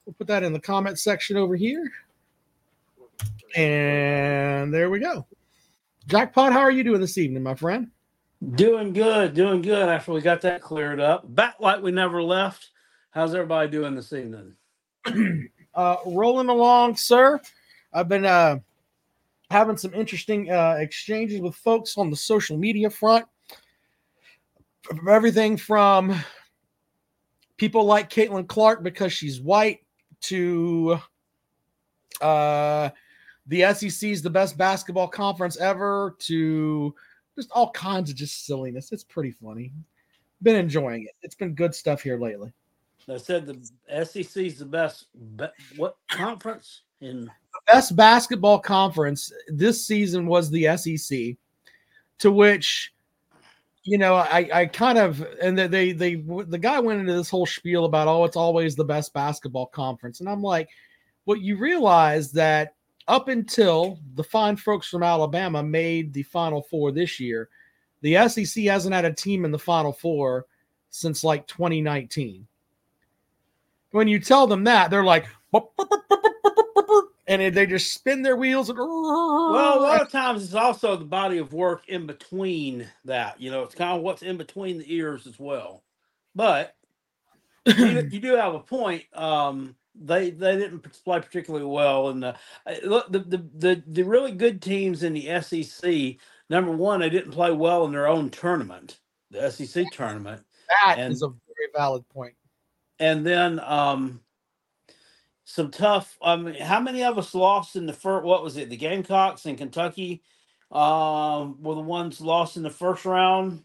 We'll put that in the comment section over here. And there we go. Jackpot, how are you doing this evening, my friend? Doing good after we got that cleared up. Back like we never left. How's everybody doing this evening? Rolling along, sir. I've been having some interesting exchanges with folks on the social media front. Everything from people like Caitlin Clark because she's white to the SEC is the best basketball conference ever to just all kinds of just silliness. It's pretty funny. Been enjoying it. It's been good stuff here lately. I said the SEC is the best. What conference in? The best basketball conference this season was the SEC, to which, I kind of, and the guy went into this whole spiel about, oh, it's always the best basketball conference. And I'm like, well, you realize that up until the fine folks from Alabama made the Final Four this year, the SEC hasn't had a team in the Final Four since like 2019. When you tell them that, they're like, and they just spin their wheels. Well, a lot of times it's also the body of work in between that. It's kind of what's in between the ears as well. But you do have a point. They didn't play particularly well, and look, the really good teams in the SEC. Number one, they didn't play well in their own tournament, the SEC tournament. That is a very valid point. And then some tough. How many of us lost in the first? What was it? The Gamecocks in Kentucky were the ones lost in the first round.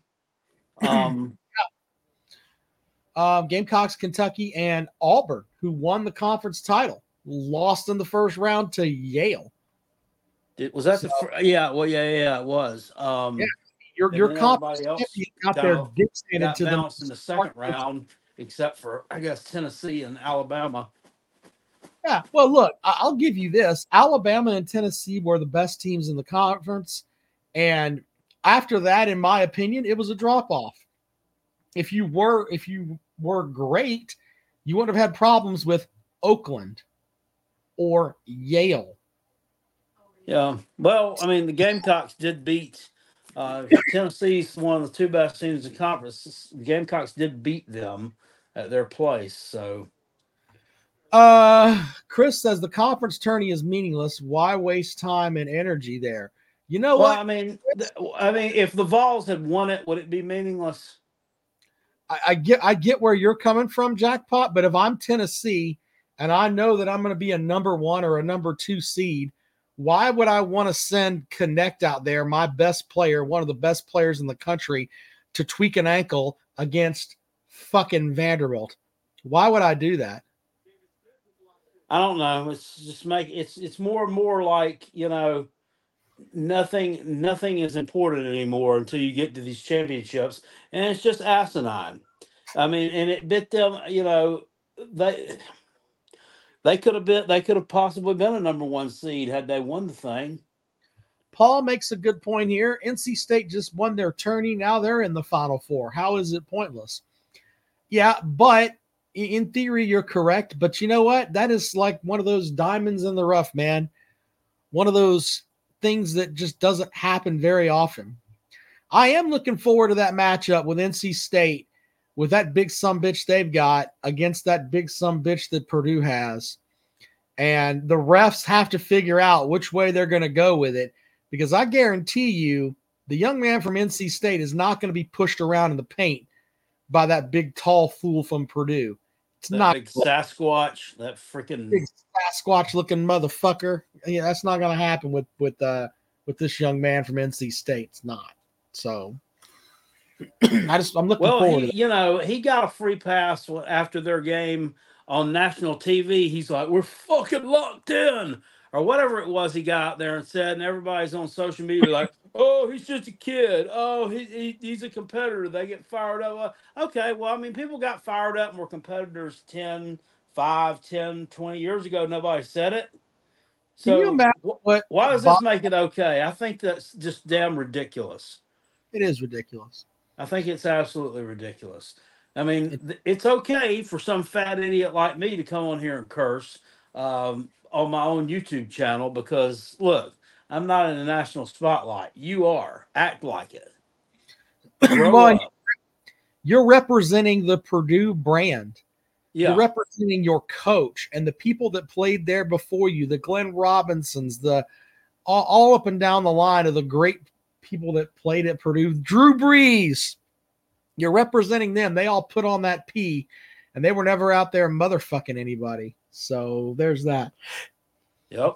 Gamecocks, Kentucky, and Auburn, who won the conference title, lost in the first round to Yale. Was that yeah? Well, yeah, it was. Your conference got their dicks handed to them in the second round, except for I guess Tennessee and Alabama. Yeah, well, look, I'll give you this: Alabama and Tennessee were the best teams in the conference, and after that, in my opinion, it was a drop off. If you were great, you wouldn't have had problems with Oakland or Yale. Yeah, well, I mean, the Gamecocks did beat Tennessee's one of the two best teams in the conference. The Gamecocks did beat them at their place. So, Chris says the conference tourney is meaningless. Why waste time and energy there? You know what? I mean, if the Vols had won it, would it be meaningless? I get where you're coming from, Jackpot, but if I'm Tennessee and I know that I'm going to be a number 1 or a number 2 seed, why would I want to send Connect out there, my best player, one of the best players in the country, to tweak an ankle against fucking Vanderbilt? Why would I do that? I don't know. It's just it's more and more like, nothing is important anymore until you get to these championships, and it's just asinine. I mean, and it bit them. They could have possibly been a number 1 seed had they won the thing. Paul makes a good point here. NC State just won their tourney. Now they're in the Final Four. How is it pointless? Yeah, but in theory, you're correct. But you know what? That is like one of those diamonds in the rough, man. One of those things that just doesn't happen very often. I am looking forward to that matchup with NC State, with that big sumbitch they've got against that big sumbitch that Purdue has. And the refs have to figure out which way they're going to go with it, because I guarantee you the young man from NC State is not going to be pushed around in the paint by that big tall fool from Purdue. It's that not big Sasquatch, that freaking big Sasquatch looking motherfucker. Yeah, that's not going to happen with this young man from NC State. It's not. So I'm looking forward to it. He got a free pass after their game on national TV. He's like, we're fucking locked in, or whatever it was he got out there and said, and everybody's on social media like, oh, he's just a kid. Oh, he's a competitor. They get fired up. Okay, well, I mean, people got fired up and were competitors 5, 10, 20 years ago. Nobody said it. So can you imagine why does this make it okay? I think that's just damn ridiculous. It is ridiculous. I think it's absolutely ridiculous. I mean, it's okay for some fat idiot like me to come on here and curse on my own YouTube channel because, look, I'm not in the national spotlight. You are. Act like it. Grow Well, up. you're representing the Purdue brand. You're Yeah. representing your coach and the people that played there before you, the Glenn Robinsons, the all up and down the line of the great people that played at Purdue. Drew Brees, you're representing them. They all put on that P, and they were never out there motherfucking anybody. So there's that. Yep.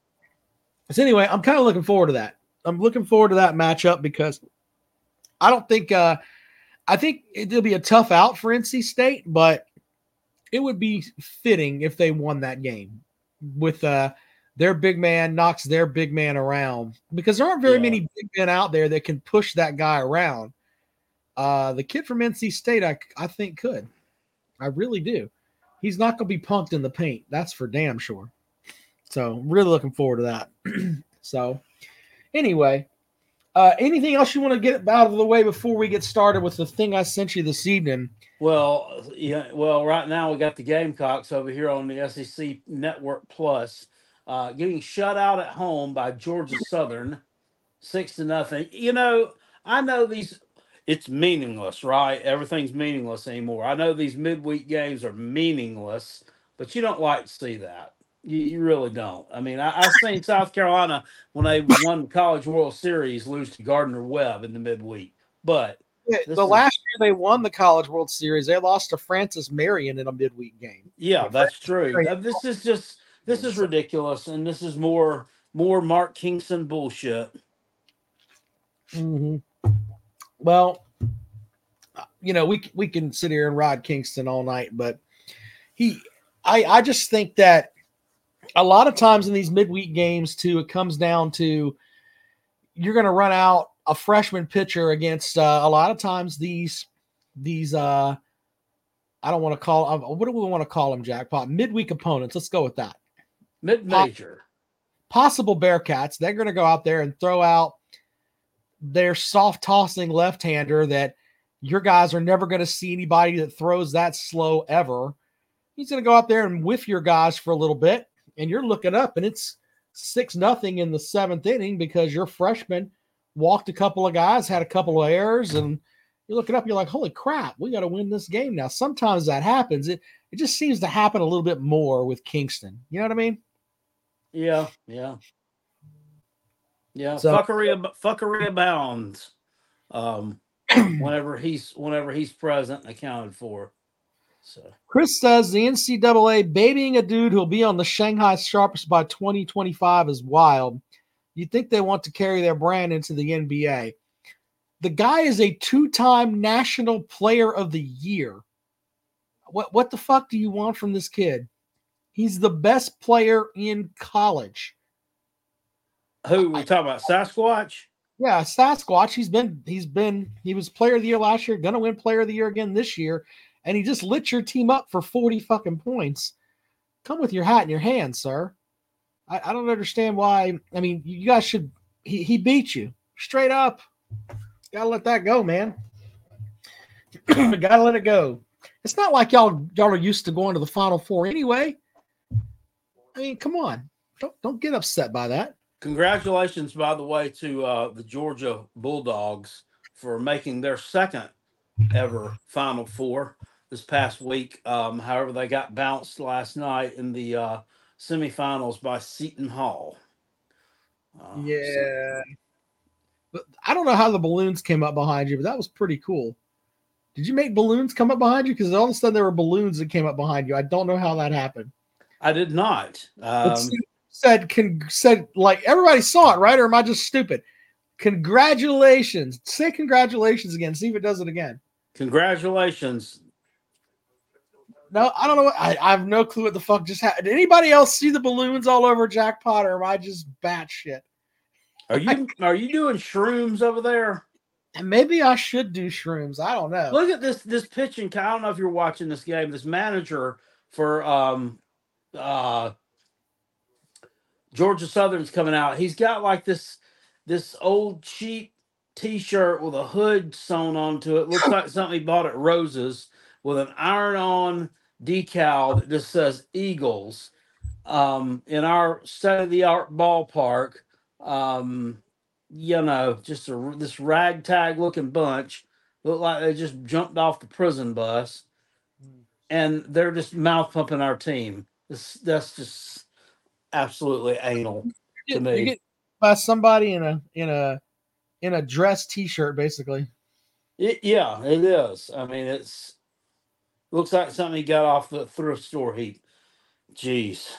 So anyway, I'm kind of looking forward to that. I'm looking forward to that matchup because I don't think I think it'll be a tough out for NC State, but it would be fitting if they won that game with their big man knocks their big man around because there aren't very many big men out there that can push that guy around. The kid from NC State, I think could. I really do. He's not going to be punked in the paint. That's for damn sure. So really looking forward to that. So anyway, anything else you want to get out of the way before we get started with the thing I sent you this evening? Well, yeah. Well, right now we got the Gamecocks over here on the SEC Network Plus, getting shut out at home by Georgia Southern, 6-0. You know, I know these. It's meaningless, right? Everything's meaningless anymore. I know these midweek games are meaningless, but you don't like to see that. You really don't. I mean, I've seen South Carolina when they won the College World Series lose to Gardner Webb in the midweek, but The last year they won the College World Series, they lost to Francis Marion in a midweek game. Yeah, that's true. This is ridiculous, and this is more Mark Kingston bullshit. Mm-hmm. Well, you know, we can sit here and ride Kingston all night, but I just think that a lot of times in these midweek games too, it comes down to you're going to run out a freshman pitcher against a lot of times these I don't want to call what do we want to call them, Jackpot? Midweek opponents. Let's go with that. Mid-major. Possible Bearcats. They're going to go out there and throw out their soft tossing left-hander that your guys are never going to see anybody that throws that slow ever. He's going to go out there and whiff your guys for a little bit, and you're looking up, and it's 6-0 in the 7th inning because your freshman walked a couple of guys, had a couple of errors, and you're looking up, you're like, holy crap, we got to win this game now. Sometimes that happens. It just seems to happen a little bit more with Kingston. You know what I mean? Yeah. So, fuckery abounds. Whenever he's present and accounted for. So Chris says the NCAA babying a dude who'll be on the Shanghai Sharps by 2025 is wild. You'd think they want to carry their brand into the NBA. The guy is a 2-time National Player of the Year. What the fuck do you want from this kid? He's the best player in college. Who we talking about? Sasquatch? Yeah, Sasquatch. He was Player of the Year last year, gonna win Player of the Year again this year, and he just lit your team up for 40 fucking points. Come with your hat in your hand, sir. I don't understand why. I mean, you guys should. He beat you straight up. Gotta let that go, man. Gotta let it go. It's not like y'all are used to going to the Final Four anyway. I mean, come on. Don't get upset by that. Congratulations, by the way, to the Georgia Bulldogs for making their second ever Final Four this past week. However, they got bounced last night in the semifinals by Seton Hall. But I don't know how the balloons came up behind you, but that was pretty cool. Did you make balloons come up behind you? Because all of a sudden there were balloons that came up behind you. I don't know how that happened. I did not. Said like everybody saw it, right? Or am I just stupid? Congratulations. Say congratulations again. See if it does it again. Congratulations. No, I don't know. I have no clue what the fuck just happened. Did anybody else see the balloons all over Jackpot, or am I just batshit? Are you doing shrooms over there? And maybe I should do shrooms. I don't know. Look at this pitching. I don't know if you're watching this game. This manager for Georgia Southern's coming out. He's got like this old cheap T-shirt with a hood sewn onto it. Looks like something he bought at Rose's. with an iron-on decal that just says Eagles in our state-of-the-art ballpark. Just this ragtag-looking bunch look like they just jumped off the prison bus, and they're just mouth pumping our team. That's just absolutely anal to me. You get by somebody in a dress T-shirt, basically. Yeah, it is. I mean, looks like something he got off the thrift store heap. Jeez.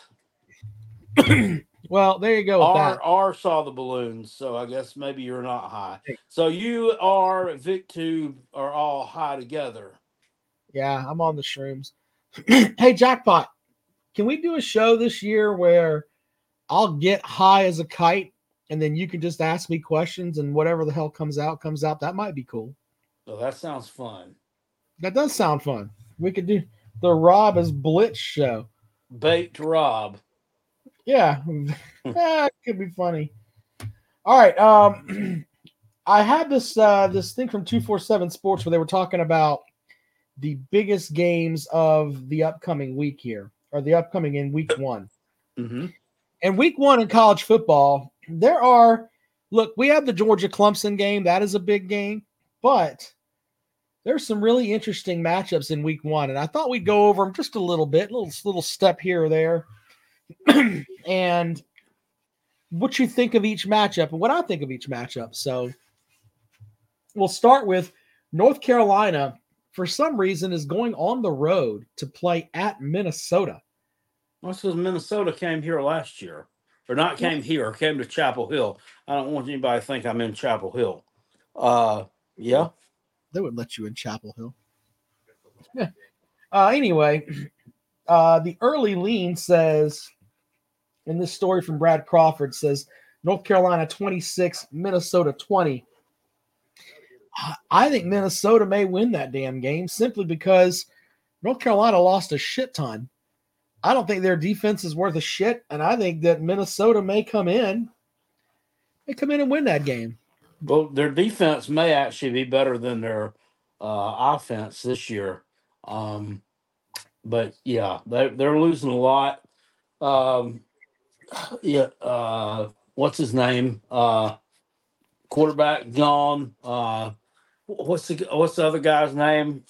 Well, there you go with that. R saw the balloons, so I guess maybe you're not high. So you are VicTube are all high together. Yeah, I'm on the shrooms. Hey, Jackpot, can we do a show this year where I'll get high as a kite and then you can just ask me questions and whatever the hell comes out? That might be cool. Oh, that sounds fun. That does sound fun. We could do the Rob is Blitz show. Baked Rob. Yeah, it could be funny. All right. I had this thing from 247 Sports where they were talking about the biggest games of the upcoming week here, or the upcoming in week one. Mm-hmm. And week one in college football, we have the Georgia Clemson game. That is a big game, but there's some really interesting matchups in week one. And I thought we'd go over them just a little bit, little step here or there. And what you think of each matchup and what I think of each matchup. So we'll start with North Carolina, for some reason, is going on the road to play at Minnesota. Well, because Minnesota came here last year. Or not came here, came to Chapel Hill. I don't want anybody to think I'm in Chapel Hill. Yeah. They would let you in Chapel Hill. Anyway, the early lean says, in this story from Brad Crawford, says North Carolina 26, Minnesota 20. I think Minnesota may win that damn game simply because North Carolina lost a shit ton. I don't think their defense is worth a shit, and I think that Minnesota may come in. They come in and win that game. Well, their defense may actually be better than their offense this year. But yeah, they're losing a lot. What's his name? Quarterback gone. What's the other guy's name?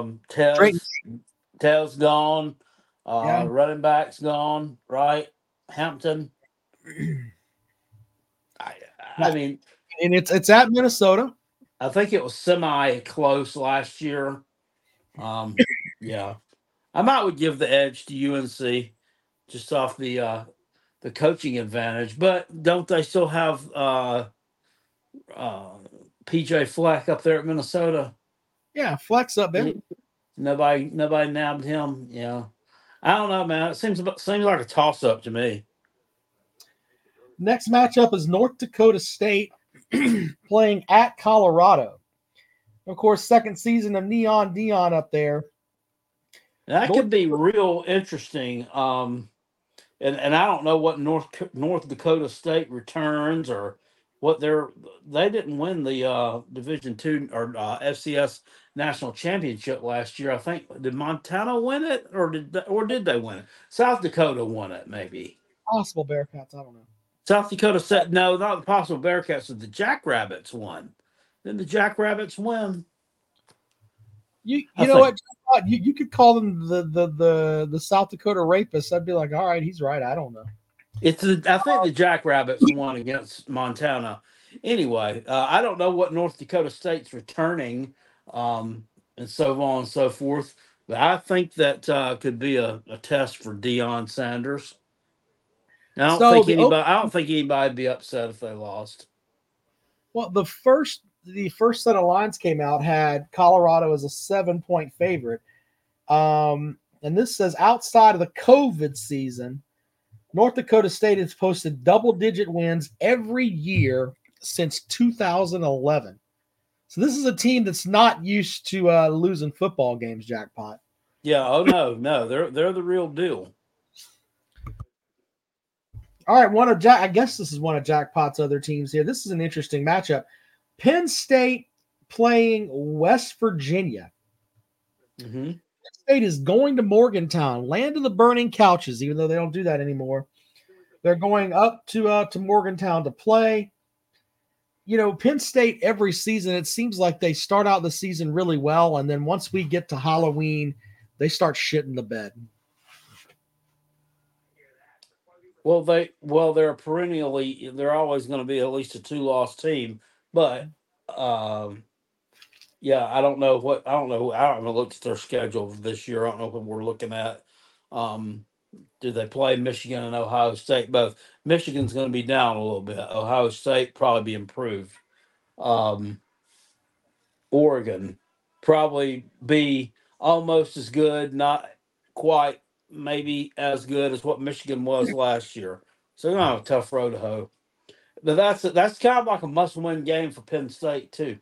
Tez gone. Running back's gone. Right, Hampton. I mean, and it's at Minnesota. I think it was semi-close last year. Yeah, I would give the edge to UNC just off the coaching advantage. But don't they still have PJ Fleck up there at Minnesota? Yeah, Fleck's up there. Nobody nabbed him. Yeah, I don't know, man. It seems like a toss-up to me. Next matchup is North Dakota State playing at Colorado. Of course, second season of Neon Deion up there. That could be real interesting. And I don't know what North Dakota State returns or what they didn't win the Division II or FCS National Championship last year. I think did Montana win it or did they win it? South Dakota won it, maybe. Possible Bearcats, I don't know. South Dakota said no, not the possible Bearcats. The Jackrabbits won. Didn't the Jackrabbits win? You know what? You could call them the South Dakota rapists. I'd be like, all right, he's right. I don't know. I think the Jackrabbits won against Montana. Anyway, I don't know what North Dakota State's returning, and so on and so forth. But I think that could be a test for Deion Sanders. I don't think anybody would be upset if they lost. Well, the first set of lines came out had Colorado as a 7-point favorite. And this says outside of the COVID season, North Dakota State has posted double-digit wins every year since 2011. So this is a team that's not used to losing football games, Jackpot. Yeah. Oh no, they're the real deal. All right, I guess this is one of Jackpot's other teams here. This is an interesting matchup. Penn State playing West Virginia. Mm-hmm. State is going to Morgantown, land of the burning couches, even though they don't do that anymore. They're going up to Morgantown to play. You know, Penn State every season, it seems like they start out the season really well, and then once we get to Halloween, they start shitting the bed. Well, they're perennially, they're always going to be at least a 2-loss team, but yeah, I don't know. I haven't looked at their schedule this year. I don't know what we're looking at. Do they play Michigan and Ohio State? Both. Michigan's going to be down a little bit. Ohio State probably be improved. Oregon probably be almost as good, not quite maybe as good as what Michigan was last year. So they're going to have a tough road to hoe. But that's kind of like a must-win game for Penn State too.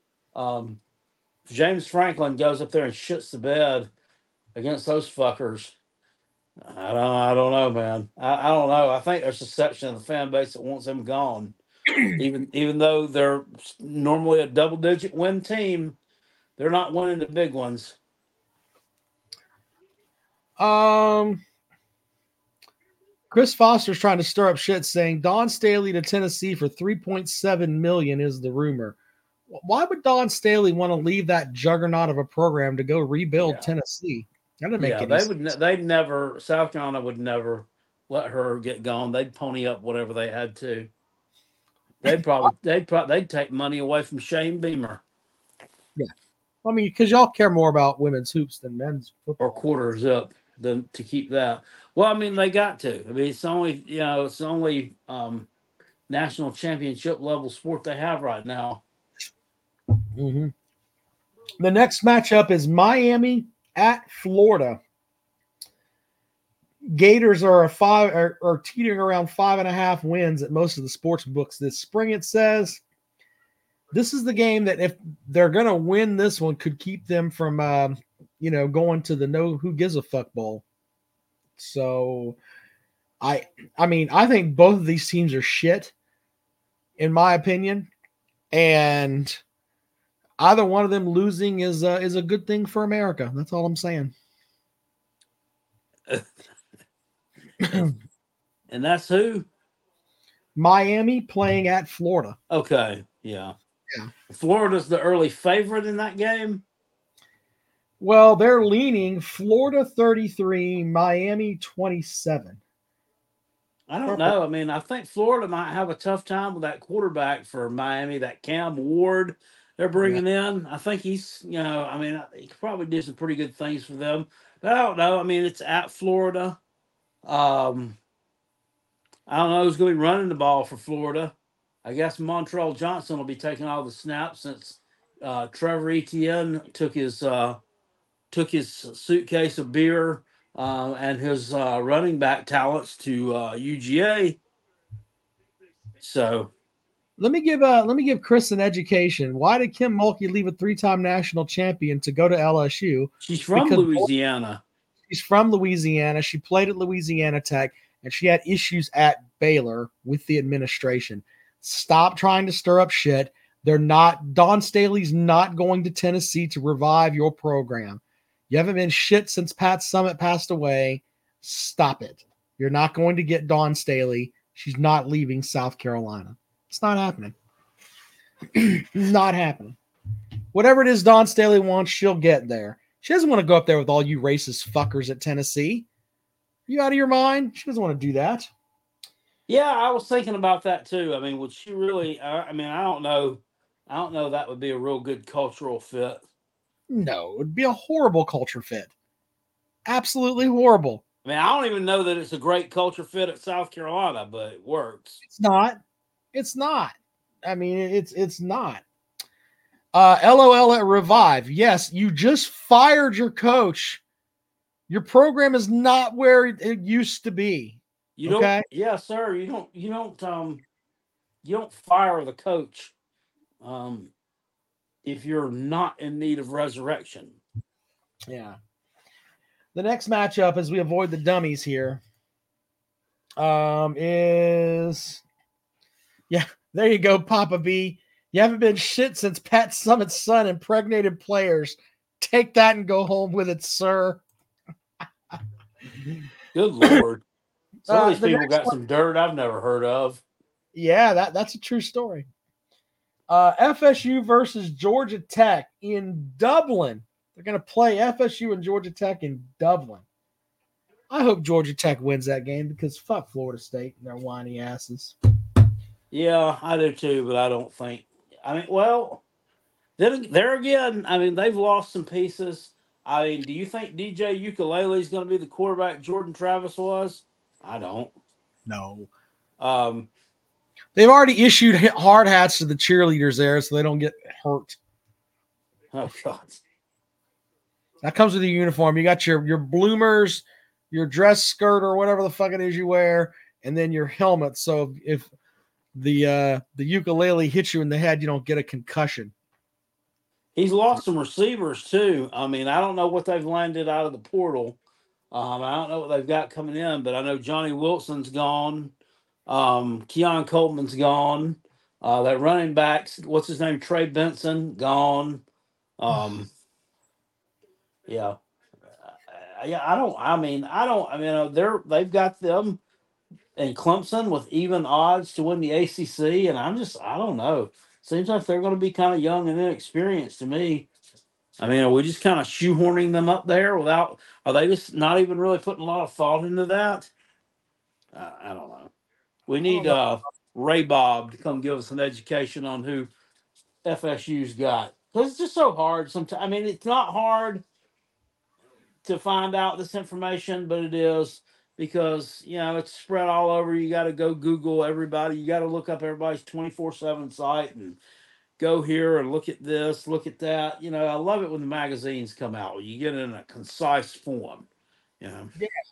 If James Franklin goes up there and shits the bed against those fuckers, I don't know, man. I don't know. I think there's a section of the fan base that wants him gone. Even though they're normally a double-digit win team, they're not winning the big ones. Chris Foster's trying to stir up shit, saying Dawn Staley to Tennessee for $3.7 million is the rumor. Why would Dawn Staley want to leave that juggernaut of a program to go rebuild Tennessee? That doesn't make any sense. They'd never. South Carolina would never let her get gone. They'd pony up whatever they had to. They'd take money away from Shane Beamer. Yeah, I mean, because y'all care more about women's hoops than men's football. Or quarters up than to keep that. Well, I mean, they got to. I mean, it's the only national championship level sport they have right now. Mm-hmm. The next matchup is Miami at Florida. Gators are teetering around 5.5 wins at most of the sports books this spring. It says this is the game that if they're going to win this one could keep them from going to the no who gives a fuck bowl. So I mean I think both of these teams are shit in my opinion, and either one of them losing is a good thing for America. That's all I'm saying. And that's who? Miami playing at Florida. Okay, yeah. Florida's the early favorite in that game. Well, they're leaning Florida 33, Miami 27. I don't know. I mean, I think Florida might have a tough time with that quarterback for Miami, that Cam Ward they're bringing in. I think he's, he could probably do some pretty good things for them. But I don't know. I mean, it's at Florida. I don't know who's going to be running the ball for Florida. I guess Montrell Johnson will be taking all the snaps since Trevor Etienne took his suitcase of beer and his running back talents to UGA. So let me give Chris an education. Why did Kim Mulkey leave a 3-time national champion to go to LSU? She's from Louisiana. She's from Louisiana. She played at Louisiana Tech, and she had issues at Baylor with the administration. Stop trying to stir up shit. Dawn Staley's not going to Tennessee to revive your program. You haven't been shit since Pat Summitt passed away. Stop it. You're not going to get Dawn Staley. She's not leaving South Carolina. It's not happening. Not happening. Whatever it is Dawn Staley wants, she'll get there. She doesn't want to go up there with all you racist fuckers at Tennessee. Are you out of your mind? She doesn't want to do that. Yeah, I was thinking about that too. I mean, would she really? I don't know. I don't know that would be a real good cultural fit. No, it would be a horrible culture fit. Absolutely horrible. I mean, I don't even know that it's a great culture fit at South Carolina, but it works. It's not. It's not. I mean, it's not. LOL at Revive. Yes, you just fired your coach. Your program is not where it used to be. You don't, yeah, sir. You don't fire the coach if you're not in need of resurrection. Yeah. The next matchup, as we avoid the dummies here, is there you go, Papa B. You haven't been shit since Pat Summitt's son impregnated players. Take that and go home with it, sir. Good Lord. Some of these The people next got some dirt I've never heard of. Yeah, that's a true story. FSU versus Georgia Tech in Dublin. They're going to play FSU and Georgia Tech in Dublin. I hope Georgia Tech wins that game because fuck Florida State and their whiny asses. Yeah, I do too, but I don't think. I mean, well, then there again, I mean, they've lost some pieces. I mean, do you think DJ Ukulele is going to be the quarterback Jordan Travis was? I don't. No. Um, They've already issued hard hats to the cheerleaders there so they don't get hurt. oh God. That comes with the uniform. You got your bloomers, your dress skirt or whatever the fuck it is you wear, and then your helmet. So if the ukulele hits you in the head, you don't get a concussion. He's lost some receivers too. I mean, I don't know what they've landed out of the portal. I don't know what they've got coming in, but I know Johnny Wilson's gone. Keon Coleman's gone. That running backs, what's his name? Trey Benson, gone. Yeah. Yeah, they've got them and Clemson with even odds to win the ACC, and I don't know. Seems like they're going to be kind of young and inexperienced to me. I mean, are we just kind of shoehorning them up there without? Are they just not even really putting a lot of thought into that? I don't know. We need Ray Bob to come give us an education on who FSU's got because it's just so hard. Sometimes I mean, it's not hard to find out this information, but it is because it's spread all over. You got to go Google everybody. You got to look up everybody's 24/7 site and go here and look at this, look at that. I love it when the magazines come out. You get it in a concise form. Yeah.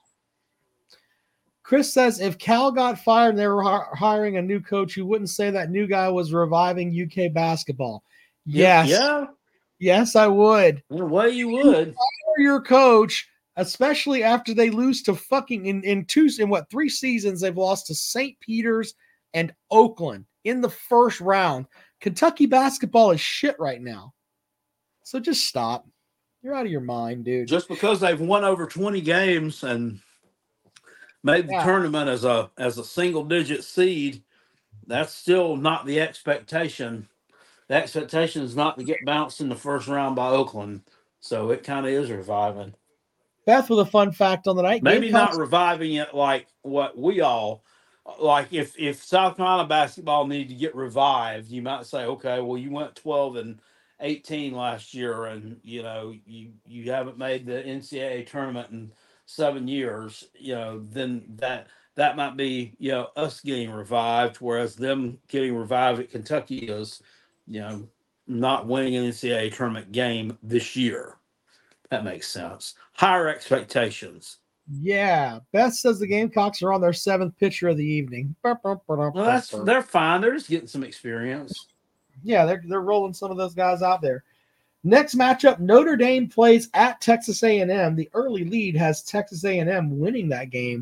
Chris says if Cal got fired and they were hiring a new coach, you wouldn't say that new guy was reviving UK basketball. Yes. Yeah. Yes, I would. In a way, you would. Fire your coach, especially after they lose to fucking in 3 seasons they've lost to St. Peter's and Oakland in the first round. Kentucky basketball is shit right now. So just stop. You're out of your mind, dude. Just because they've won over 20 games and made the tournament as a single digit seed, that's still not the expectation. The expectation is not to get bounced in the first round by Oakland. So it kind of is reviving. Beth with a fun fact on the night. Maybe not reviving it like what we all like. If South Carolina basketball needed to get revived, you might say, okay, well, you went 12-18 last year, and you haven't made the NCAA tournament in 7 years. Then that might be us getting revived, whereas them getting revived at Kentucky is not winning an NCAA tournament game this year. That makes sense. Higher expectations. Yeah. Beth says the Gamecocks are on their 7th pitcher of the evening. Well, they're fine. They're just getting some experience. Yeah, they're rolling some of those guys out there. Next matchup, Notre Dame plays at Texas A&M. The early lead has Texas A&M winning that game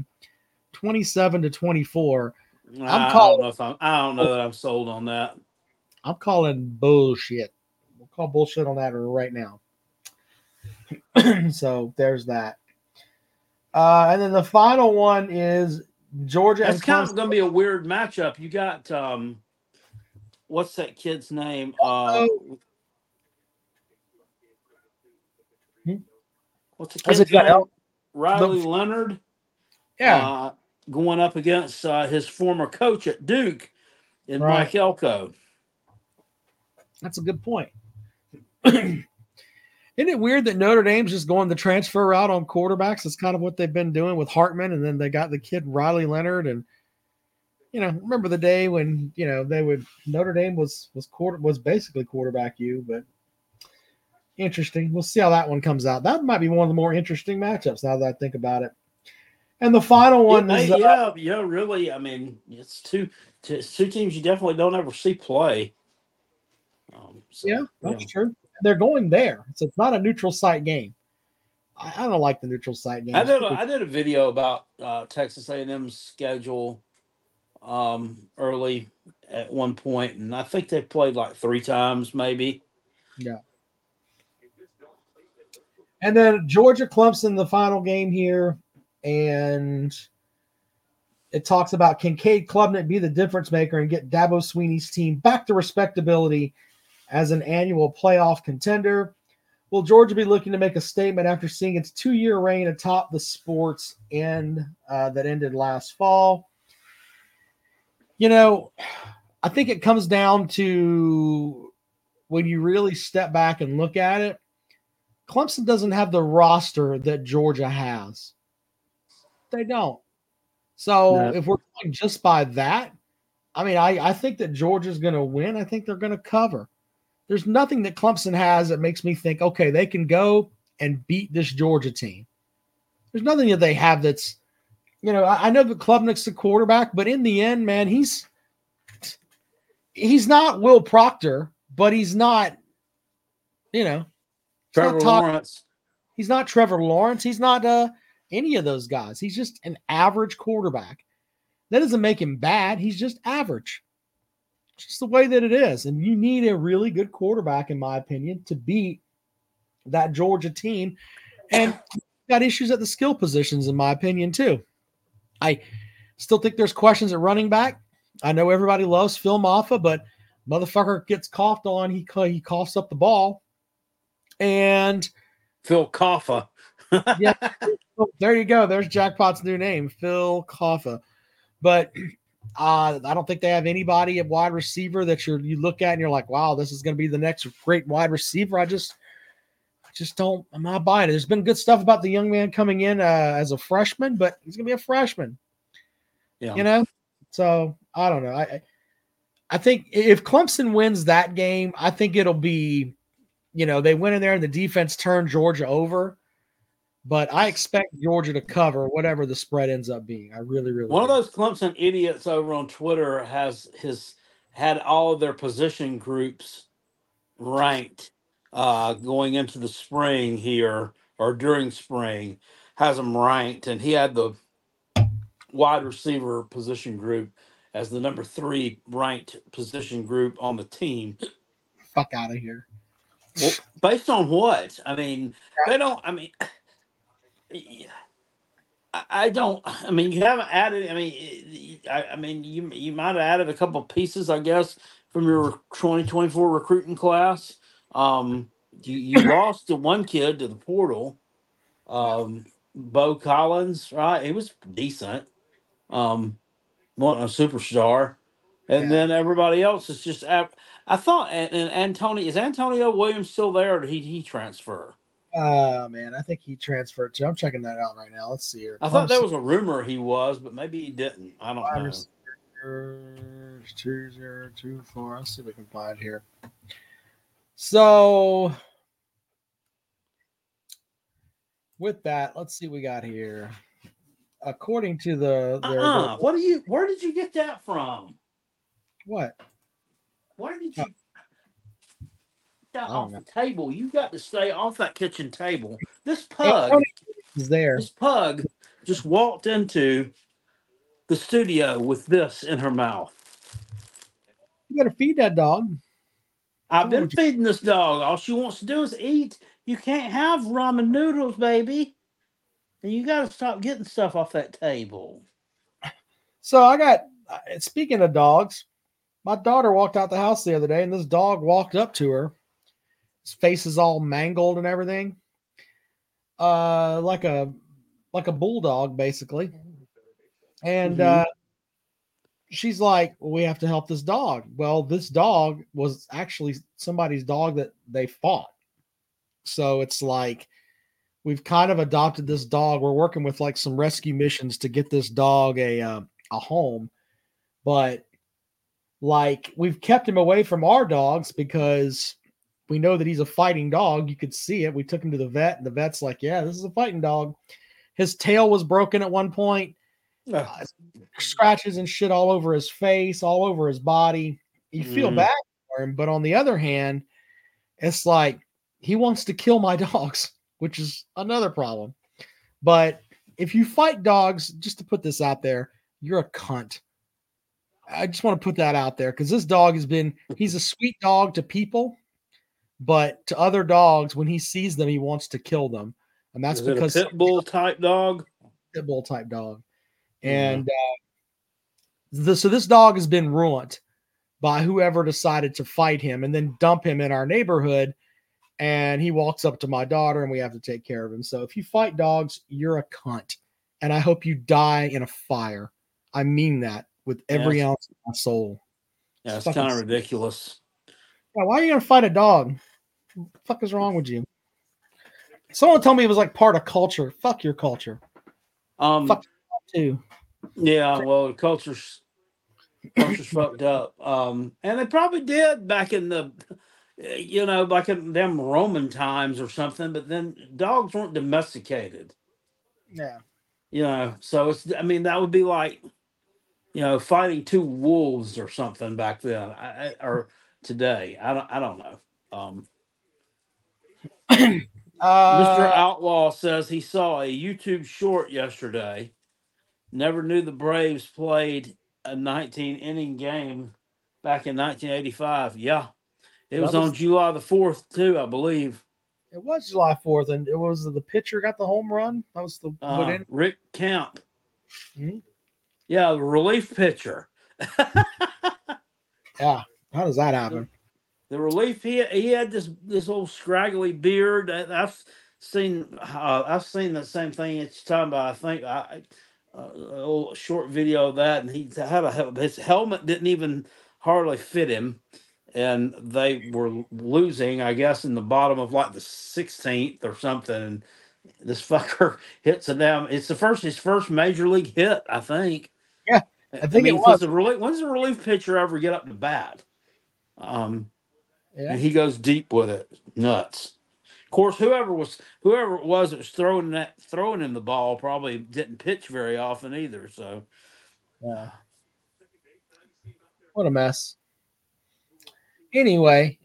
27-24. I don't know that I'm sold on that. I'm calling bullshit. We'll call bullshit on that right now. So there's that. And then the final one is Georgia. That's kind of going to be a weird matchup. You got what's that kid's name? What's the kid's name? Riley Leonard. Yeah. Going up against his former coach at Duke in Mike Elko. That's a good point. Isn't it weird that Notre Dame's just going the transfer route on quarterbacks? It's kind of what they've been doing with Hartman, and then they got the kid Riley Leonard. And remember the day when Notre Dame was basically quarterback you, but interesting. We'll see how that one comes out. That might be one of the more interesting matchups now that I think about it. And the final one is really. I mean, it's two teams you definitely don't ever see play. That's true. They're going there, so it's not a neutral site game. I don't like the neutral site game. I did a video about Texas A&M's schedule early at one point, and I think they played like 3 times, maybe. Yeah. And then Georgia Clemson, the final game here, and it talks about can Cade Klubnik be the difference maker and get Dabo Swinney's team back to respectability as an annual playoff contender? Will Georgia be looking to make a statement after seeing its 2-year reign atop the sports end that ended last fall? You know, I think it comes down to when you really step back and look at it, Clemson doesn't have the roster that Georgia has. They don't. So if we're going just by that, I mean, I think that Georgia's going to win. I think they're going to cover. There's nothing that Clemson has that makes me think, okay, they can go and beat this Georgia team. There's nothing that they have that's, I know that Klubnik's the quarterback, but in the end, man, he's not Will Proctor, but he's not, Trevor Lawrence. He's not Trevor Lawrence. He's not any of those guys. He's just an average quarterback. That doesn't make him bad. He's just average. It's just the way that it is. And you need a really good quarterback, in my opinion, to beat that Georgia team. And got issues at the skill positions, in my opinion, too. I still think there's questions at running back. I know everybody loves Phil Maffa, but motherfucker gets coughed on. He coughs up the ball. And Phil Kaffa. Yeah, there you go. There's Jackpot's new name, Phil Kaffa. But I don't think they have anybody at wide receiver that you look at and you're like, wow, this is going to be the next great wide receiver. I'm not buying it. There's been good stuff about the young man coming in as a freshman, but he's going to be a freshman. Yeah. So I don't know. I think if Clemson wins that game, I think it'll be, they went in there and the defense turned Georgia over. But I expect Georgia to cover whatever the spread ends up being. I really, really One do. of those Clemson idiots over on Twitter had all of their position groups ranked going into the spring here or during spring, has them ranked, and he had the wide receiver position group as the number 3 ranked position group on the team. Fuck out of here. Well, based on what? I mean, they don't. I mean. I don't. I mean, you haven't added. I mean, you might have added a couple of pieces, I guess, from your 2024 recruiting class. You lost the one kid to the portal, Bo Collins, right? He was decent, wasn't a superstar, and then everybody else is just. I thought, and Antonio Williams still there, or did he transfer? Man, I think he transferred too. I'm checking that out right now. Let's see here. I thought there was a rumor he was, but maybe he didn't. I don't know. 2024. Let's see if we can find here. So with that, let's see what we got here. According to where did you get that from? What? Where did you off the table? You got to stay off that kitchen table. This pug is there. This pug just walked into the studio with this in her mouth. You gotta feed that dog. I've been feeding this dog. All she wants to do is eat. You can't have ramen noodles, baby. And you got to stop getting stuff off that table. So speaking of dogs, my daughter walked out the house the other day and this dog walked up to her. His face is all mangled and everything. Like a bulldog, basically. And she's like, well, we have to help this dog. Well, this dog was actually somebody's dog that they fought. So it's like we've kind of adopted this dog. We're working with like some rescue missions to get this dog a home. But like we've kept him away from our dogs because we know that he's a fighting dog. You could see it. We took him to the vet and the vet's like, yeah, this is a fighting dog. His tail was broken at one point. Scratches and shit all over his face, all over his body. You feel bad for him, but on the other hand, it's like he wants to kill my dogs, which is another problem. But if you fight dogs, just to put this out there, you're a cunt. I just want to put that out there because this dog he's a sweet dog to people, but to other dogs, when he sees them, he wants to kill them, and that's Is it a because pit bull type dog? pit bull type dog. Yeah. And so this dog has been ruined by whoever decided to fight him and then dump him in our neighborhood. And he walks up to my daughter, and we have to take care of him. So if you fight dogs, you're a cunt, and I hope you die in a fire. I mean that with every ounce of my soul. Yeah, it's kind of ridiculous. Yeah, why are you gonna fight a dog? What the fuck is wrong with you? Someone told me it was like part of culture. Fuck your culture. Fuck too. Yeah, well, culture's fucked up. And they probably did back in the, back in them Roman times or something. But then dogs weren't domesticated. Yeah. So I mean, that would be like, fighting two wolves or something back then, or today. I don't know. Mr. Outlaw says he saw a YouTube short yesterday. Never knew the Braves played a 19-inning game back in 1985. Yeah, it was on July the 4th too, I believe. It was July 4th, and it was the pitcher got the home run. That was the Rick Camp. Mm-hmm. Yeah, the relief pitcher. Yeah, how does that happen? The relief he had this old scraggly beard. I've seen the same thing it's talking about. I think a little short video of that, and he had his helmet didn't even hardly fit him, and they were losing, I guess, in the bottom of like the 16th or something. And this fucker hits it down. It's his first major league hit, I think. Yeah, I think it was. When's the relief pitcher ever get up to bat? And he goes deep with it. Nuts. Of course, whoever it was that was throwing him the ball probably didn't pitch very often either. So, yeah. What a mess. Anyway,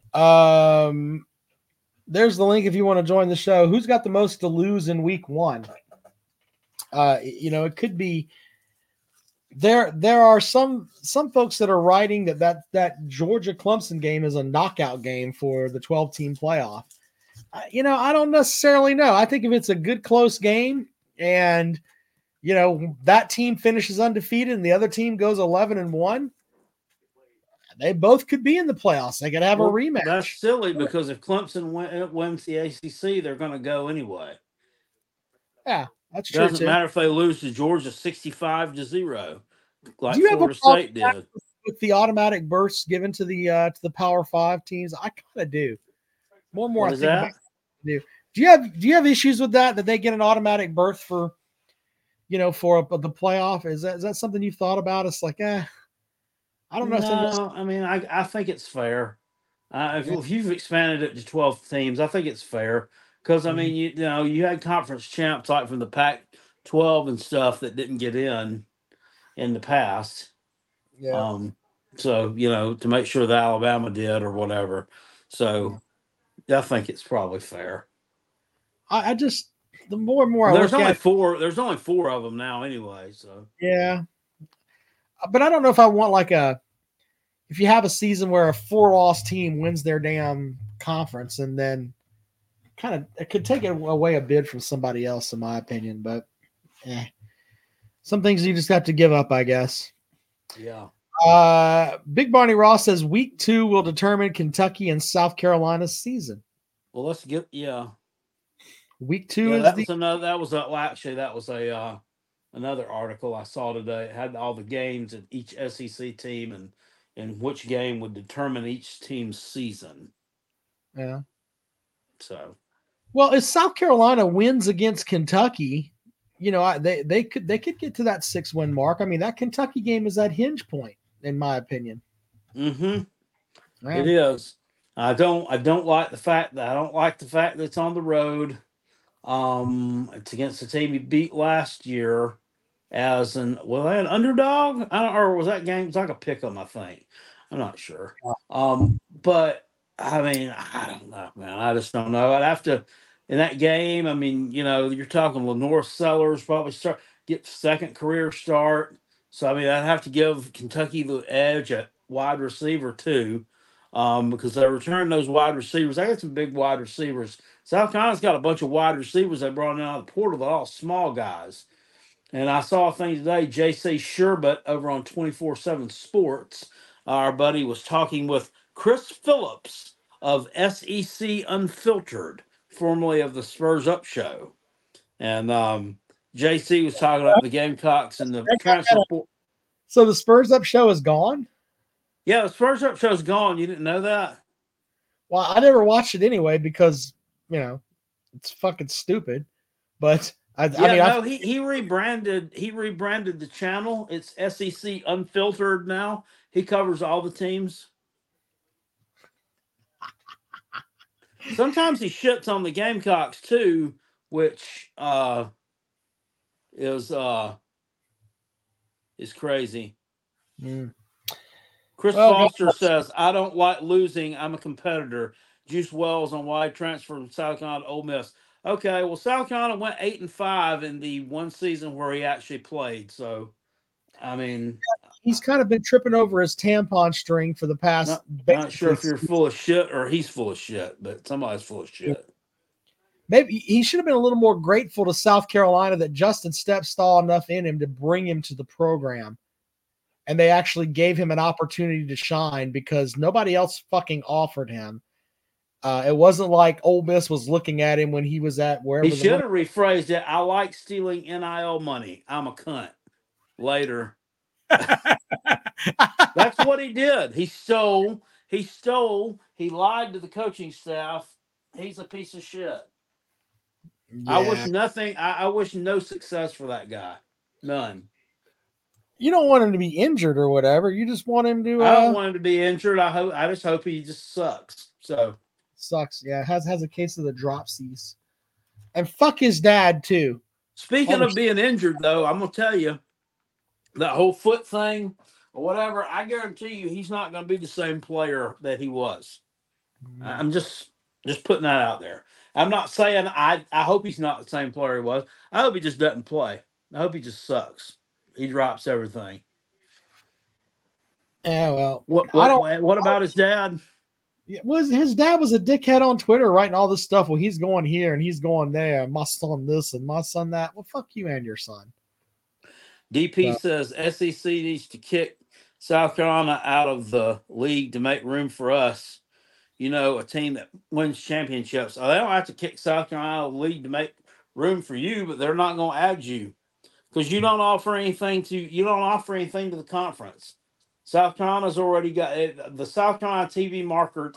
there's the link if you want to join the show. Who's got the most to lose in week 1? It could be there are some folks that are writing that Georgia Clemson game is a knockout game for the 12-team playoff. I don't necessarily know. I think if it's a good close game and that team finishes undefeated and the other team goes 11-1, they both could be in the playoffs. They could have a rematch. That's silly because if Clemson wins the ACC, they're going to go anyway. Yeah, that's true. Doesn't matter if they lose to Georgia 65-0, like Do you Florida State did. With the automatic bursts given to the Power 5 teams, I kind of do. More and more, what I think about do. Do you have issues with that they get an automatic berth for the playoff? Is that something you've thought about? It's like, I don't know. No, I mean, I think it's fair. If you've expanded it to 12 teams, I think it's fair. Because, I mean, you had conference champs like from the Pac-12 and stuff that didn't get in the past. Yeah. So, to make sure that Alabama did or whatever. So, I think it's probably fair. I just, the more and more there's only four of them now anyway. So, yeah. But I don't know if I want if you have a season where a 4-loss team wins their damn conference and then it could take away a bid from somebody else, in my opinion. But some things you just have to give up, I guess. Yeah. Big Barney Ross says week 2 will determine Kentucky and South Carolina's season. Well, let's get Week 2 is that was another article I saw today. It had all the games at each SEC team and which game would determine each team's season. Yeah. So, well, if South Carolina wins against Kentucky, they could get to that 6-win mark. I mean, that Kentucky game is that hinge point, in my opinion. Mm-hmm. It is. I don't like the fact that it's on the road. It's against the team he beat last year as an underdog. Or was that game? It's like a pick 'em, I think. I'm not sure. But I mean, I don't know, man. I just don't know. I'd have to in that game. I mean, you're talking Lenore Sellers probably get second career start. So I mean, I'd have to give Kentucky the edge at wide receiver too. because they returned those wide receivers. They got some big wide receivers. South Carolina's got a bunch of wide receivers they brought in out of the portal. They're all small guys. And I saw a thing today, J.C. Sherbert over on 24/7 Sports. Our buddy was talking with Chris Phillips of SEC Unfiltered, formerly of the Spurs Up Show. And JC was talking about the Gamecocks and the transfer. So the Spurs Up Show is gone? Yeah, the Spurs Up Show's gone. You didn't know that? Well, I never watched it anyway because, it's fucking stupid. But he rebranded the channel. It's SEC Unfiltered now. He covers all the teams. Sometimes he shits on the Gamecocks too, which is crazy. Chris Foster says, I don't like losing. I'm a competitor. Juice Wells on why transfer from South Carolina to Ole Miss. Okay, well, South Carolina went 8-5 in the one season where he actually played. So, I mean, he's kind of been tripping over his tampon string for the past. Not sure if you're full of shit or he's full of shit, but somebody's full of shit. Maybe he should have been a little more grateful to South Carolina that Justin Stepp saw enough in him to bring him to the program. And they actually gave him an opportunity to shine because nobody else fucking offered him. It wasn't like Ole Miss was looking at him when he was at wherever. He should have rephrased it. I like stealing NIL money. I'm a cunt. Later. That's what he did. He stole. He lied to the coaching staff. He's a piece of shit. Yeah. I wish no success for that guy. None. You don't want him to be injured or whatever. You just want him to. I don't want him to be injured. I just hope he just sucks. So sucks. Yeah, has a case of the dropsies, and fuck his dad too. Speaking of being injured, though, I'm gonna tell you that whole foot thing or whatever. I guarantee you, he's not gonna be the same player that he was. I'm just putting that out there. I'm not saying I hope he's not the same player he was. I hope he just doesn't play. I hope he just sucks. He drops everything. Yeah, well, what about his dad? His dad was a dickhead on Twitter writing all this stuff. Well, he's going here and he's going there. My son this and my son that. Well, fuck you and your son. DP says SEC needs to kick South Carolina out of the league to make room for us. A team that wins championships. They don't have to kick South Carolina out of the league to make room for you, but they're not going to add you because you don't offer anything to the conference. South Carolina's already got the South Carolina TV market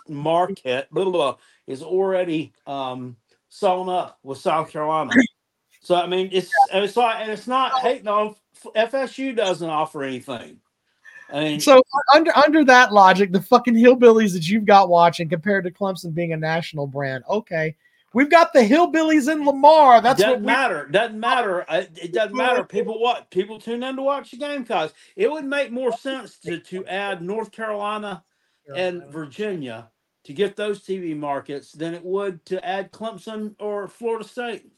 is already sewn up with South Carolina. So I mean, it's like, and it's not hating on FSU doesn't offer anything. I mean, so under that logic, the fucking hillbillies that you've got watching compared to Clemson being a national brand, okay. We've got the hillbillies in Lamar. That's doesn't matter. Doesn't matter. It doesn't matter. People tune in to watch the Gamecocks. It would make more sense to add North Carolina and Virginia to get those TV markets than it would to add Clemson or Florida State.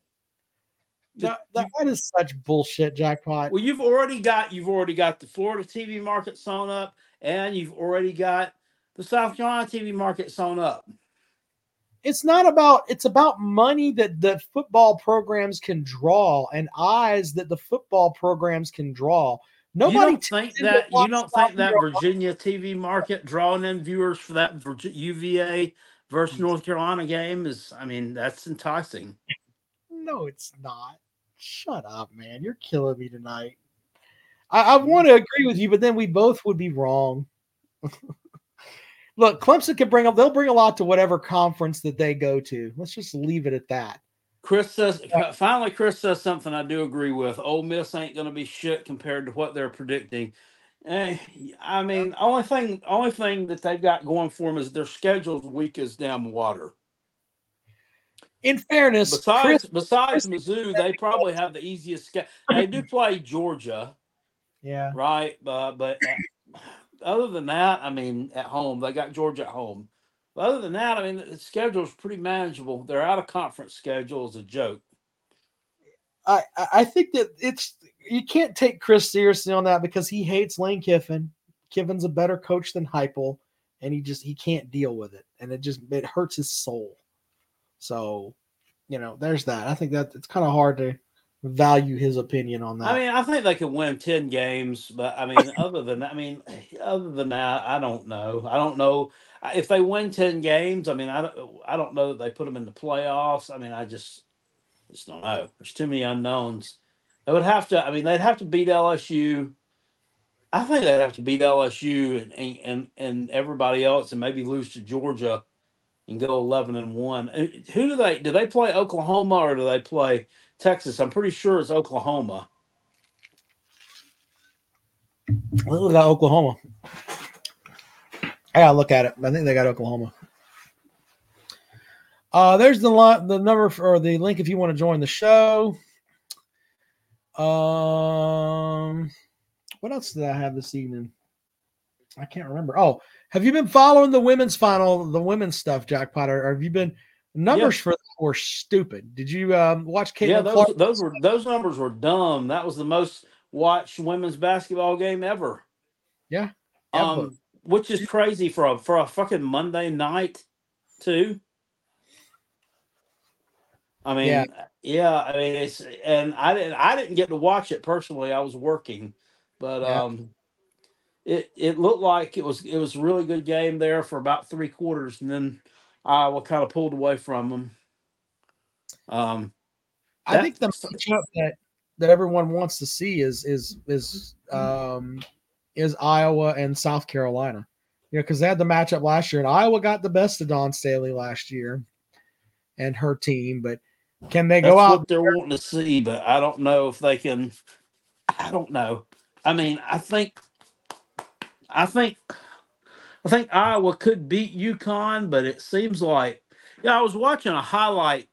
That is such bullshit, Jackpot. Well, you've already got the Florida TV market sewn up, and you've already got the South Carolina TV market sewn up. It's about money that football programs can draw and eyes that the football programs can draw. You don't think that Virginia TV market drawing in viewers for that UVA versus North Carolina game that's enticing. No, it's not. Shut up, man. You're killing me tonight. I want to agree with you, but then we both would be wrong. Look, Clemson they'll bring a lot to whatever conference that they go to. Let's just leave it at that. Chris says something I do agree with. Ole Miss ain't going to be shit compared to what they're predicting. Only thing that they've got going for them is their schedule's weak as damn water. In fairness, besides Mizzou, they probably have the easiest schedule. They do play Georgia, yeah, right. But other than that, at home they got Georgia at home. But other than that, the schedule is pretty manageable. Their out of conference schedule is a joke. I think that you can't take Chris seriously on that because he hates Lane Kiffin. Kiffin's a better coach than Heupel. and he can't deal with it, and it hurts his soul. So, there's that. I think that it's kind of hard to value his opinion on that. I mean, I think they could win 10 games, but I mean, other than that, I don't know. I don't know if they win 10 games. I mean, I don't know that they put them in the playoffs. I mean, I just don't know. There's too many unknowns. They would have to. I mean, they'd have to beat LSU. I think they'd have to beat LSU and everybody else, and maybe lose to Georgia and go 11-1. Who do they play? Oklahoma, or do they play Texas? I'm pretty sure it's Oklahoma. Look at Oklahoma. I gotta look at it. I think they got Oklahoma. There's the number or the link if you want to join the show. What else did I have this evening? I can't remember. Oh, have you been following the women's stuff, Jackpot? Or have you been? Numbers for that were stupid. Did you watch Caitlin? Yeah, those numbers were dumb. That was the most watched women's basketball game ever. Yeah. Which is crazy for a fucking Monday night, too. I mean, yeah. I mean, I didn't get to watch it personally. I was working, but it looked like it was a really good game there for about 3 quarters, and then Iowa kind of pulled away from them. I think the matchup that everyone wants to see is Iowa and South Carolina. Because they had the matchup last year, and Iowa got the best of Dawn Staley last year and her team. But can they go out? That's what they're wanting to see, but I don't know if they can. I don't know. I mean, I think Iowa could beat UConn, but it seems like I was watching a highlight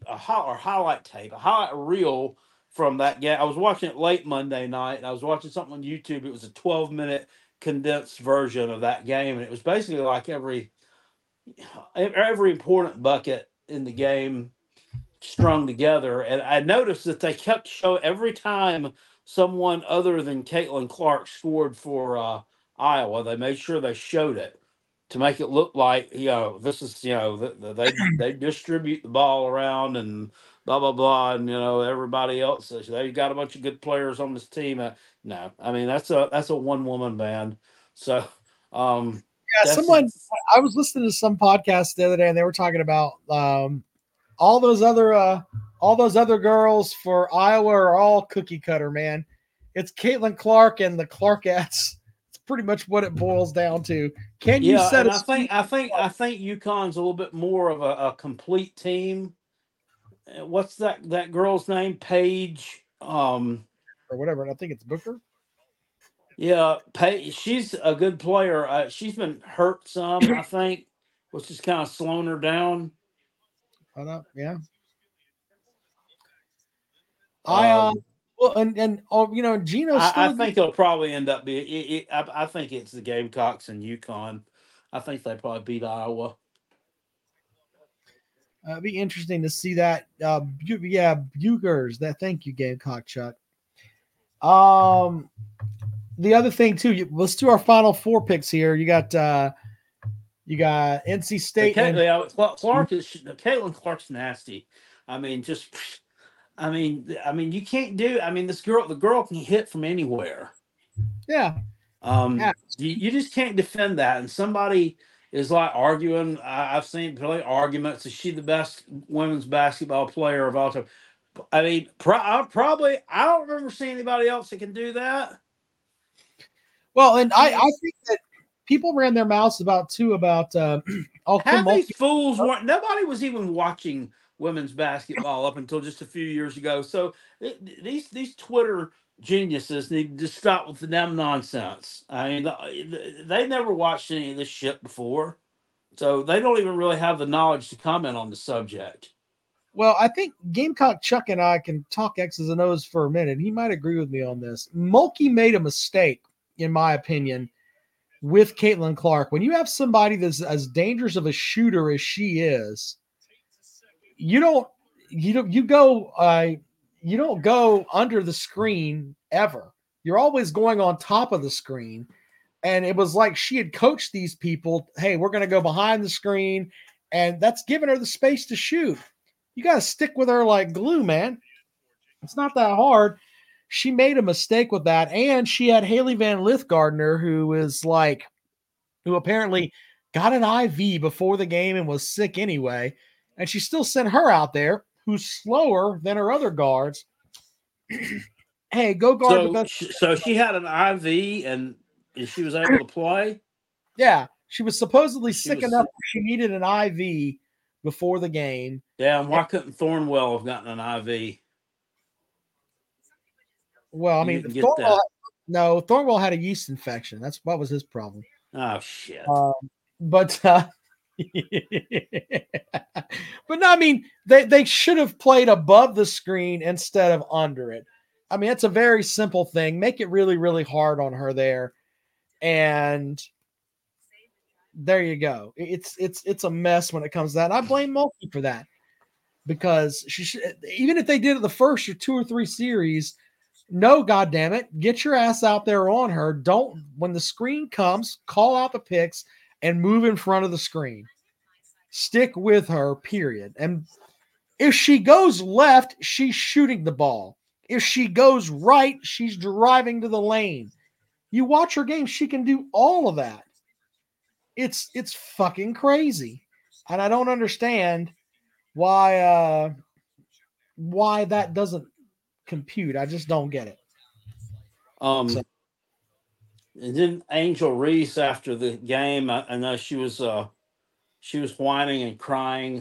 reel from that game. I was watching it late Monday night, and I was watching something on YouTube. It was a 12-minute condensed version of that game, and it was basically like every important bucket in the game strung together. And I noticed that they kept showing every time someone other than Caitlin Clark scored for Iowa, they made sure they showed it to make it look like this is they distribute the ball around and blah blah blah, and everybody else they've got a bunch of good players on this team. No, I mean that's a one woman band. So I was listening to some podcast the other day, and they were talking about all those other girls for Iowa are all cookie cutter, man. It's Caitlin Clark and the Clarkettes. It's pretty much what it boils down to. Can you set? And I think UConn's a little bit more of a complete team. What's that girl's name? Paige, or whatever. I think it's Booker. Yeah, she's a good player. She's been hurt some, I think, which is kind of slowing her down. Yeah. Gino. I think it'll probably end up being. I think it's the Gamecocks and UConn. I think they probably beat Iowa. It'd be interesting to see that. Bugers. Thank you, Gamecock Chuck. The other thing too. Let's do our final 4 picks here. You got NC State. Caitlin Clark's nasty. I mean, you can't do. I mean, the girl can hit from anywhere. Yeah. You just can't defend that. And somebody is like arguing. I've seen plenty arguments. Is she the best women's basketball player of all time? I mean, I don't remember seeing anybody else that can do that. Well, and I think that people ran their mouths about these fools weren't. Nobody was even watching women's basketball up until just a few years ago. So these Twitter geniuses need to stop with the damn nonsense. I mean, they never watched any of this shit before, so they don't even really have the knowledge to comment on the subject. Well, I think Gamecock Chuck and I can talk X's and O's for a minute. He might agree with me on this. Mulkey made a mistake, in my opinion, with Caitlin Clark. When you have somebody that's as dangerous of a shooter as she is, you don't go under the screen ever. You're always going on top of the screen. And it was like she had coached these people, hey, we're going to go behind the screen, and that's giving her the space to shoot. You got to stick with her like glue, man. It's not that hard. She made a mistake with that, and she had Haley Van Lithgardner, who apparently got an IV before the game and was sick anyway, and she still sent her out there, who's slower than her other guards. Hey, go guard the best. So she had an IV and she was able to play? Yeah, she was supposedly sick enough she needed an IV before the game. Yeah, and why couldn't Thornwell have gotten an IV? Well, I mean, Thornwell had a yeast infection. That's what was his problem. Oh, shit. But no, I mean, they should have played above the screen instead of under it. I mean, it's a very simple thing. Make it really, really hard on her there. And there you go. It's a mess when it comes to that. And I blame Mulkey for that, because she should, even if they did it the first or 2 or 3 series, no, goddamn it, get your ass out there on her. Don't, when the screen comes, call out the picks and move in front of the screen. Stick with her, period. And if she goes left, she's shooting the ball. If she goes right, she's driving to the lane. You watch her game, she can do all of that. It's fucking crazy. And I don't understand why that doesn't compute. I just don't get it. And then Angel Reese, after the game, I know she was whining and crying.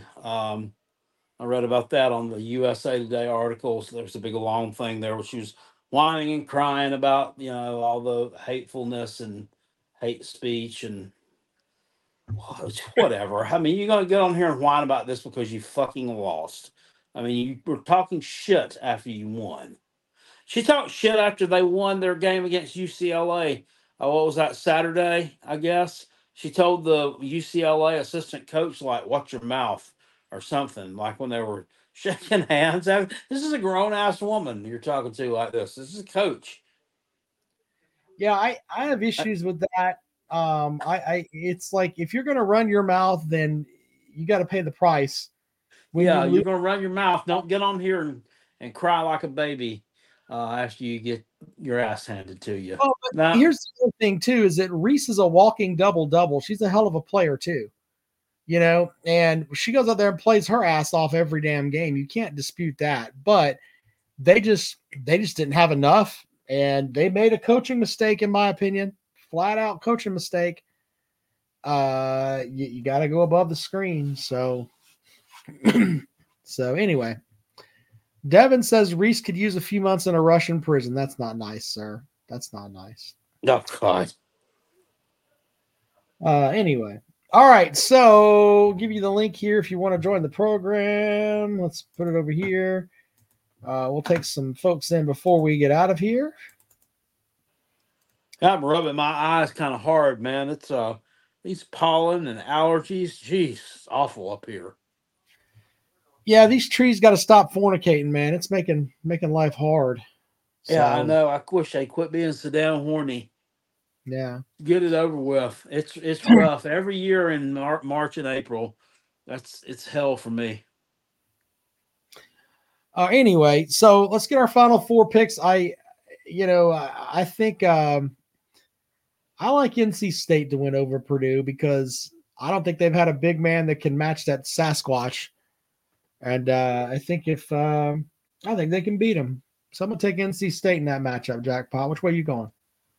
I read about that on the USA Today article. So there's a big long thing there where she was whining and crying about, all the hatefulness and hate speech and whatever. I mean, you're going to get on here and whine about this because you fucking lost. I mean, you were talking shit after you won. She talked shit after they won their game against UCLA. What was that, Saturday, I guess? She told the UCLA assistant coach, like, watch your mouth or something, like when they were shaking hands. This is a grown-ass woman you're talking to like this. This is a coach. Yeah, I have issues with that. It's like, if you're going to run your mouth, then you got to pay the price. You're going to run your mouth. Don't get on here and cry like a baby after you get your ass handed to you. Oh, now, here's the other thing too, is that Reese is a walking double-double. She's a hell of a player too, and she goes out there and plays her ass off every damn game. You can't dispute that, but they just didn't have enough, and they made a coaching mistake, in my opinion, flat out coaching mistake. You got to go above the screen. So anyway, Devin says Reese could use a few months in a Russian prison. That's not nice, sir. That's not nice. Oh, God. Anyway. All right. So give you the link here if you want to join the program. Let's put it over here. We'll take some folks in before we get out of here. I'm rubbing my eyes kind of hard, man. It's these pollen and allergies. Jeez, it's awful up here. Yeah, these trees got to stop fornicating, man. It's making life hard. Yeah, I know. I wish they quit being so damn horny. Yeah, get it over with. It's rough every year in March and April. It's hell for me. Anyway, so let's get our final 4 picks. I think I like NC State to win over Purdue, because I don't think they've had a big man that can match that Sasquatch. And I think I think they can beat them. So I'm going to take NC State in that matchup, Jackpot. Which way are you going?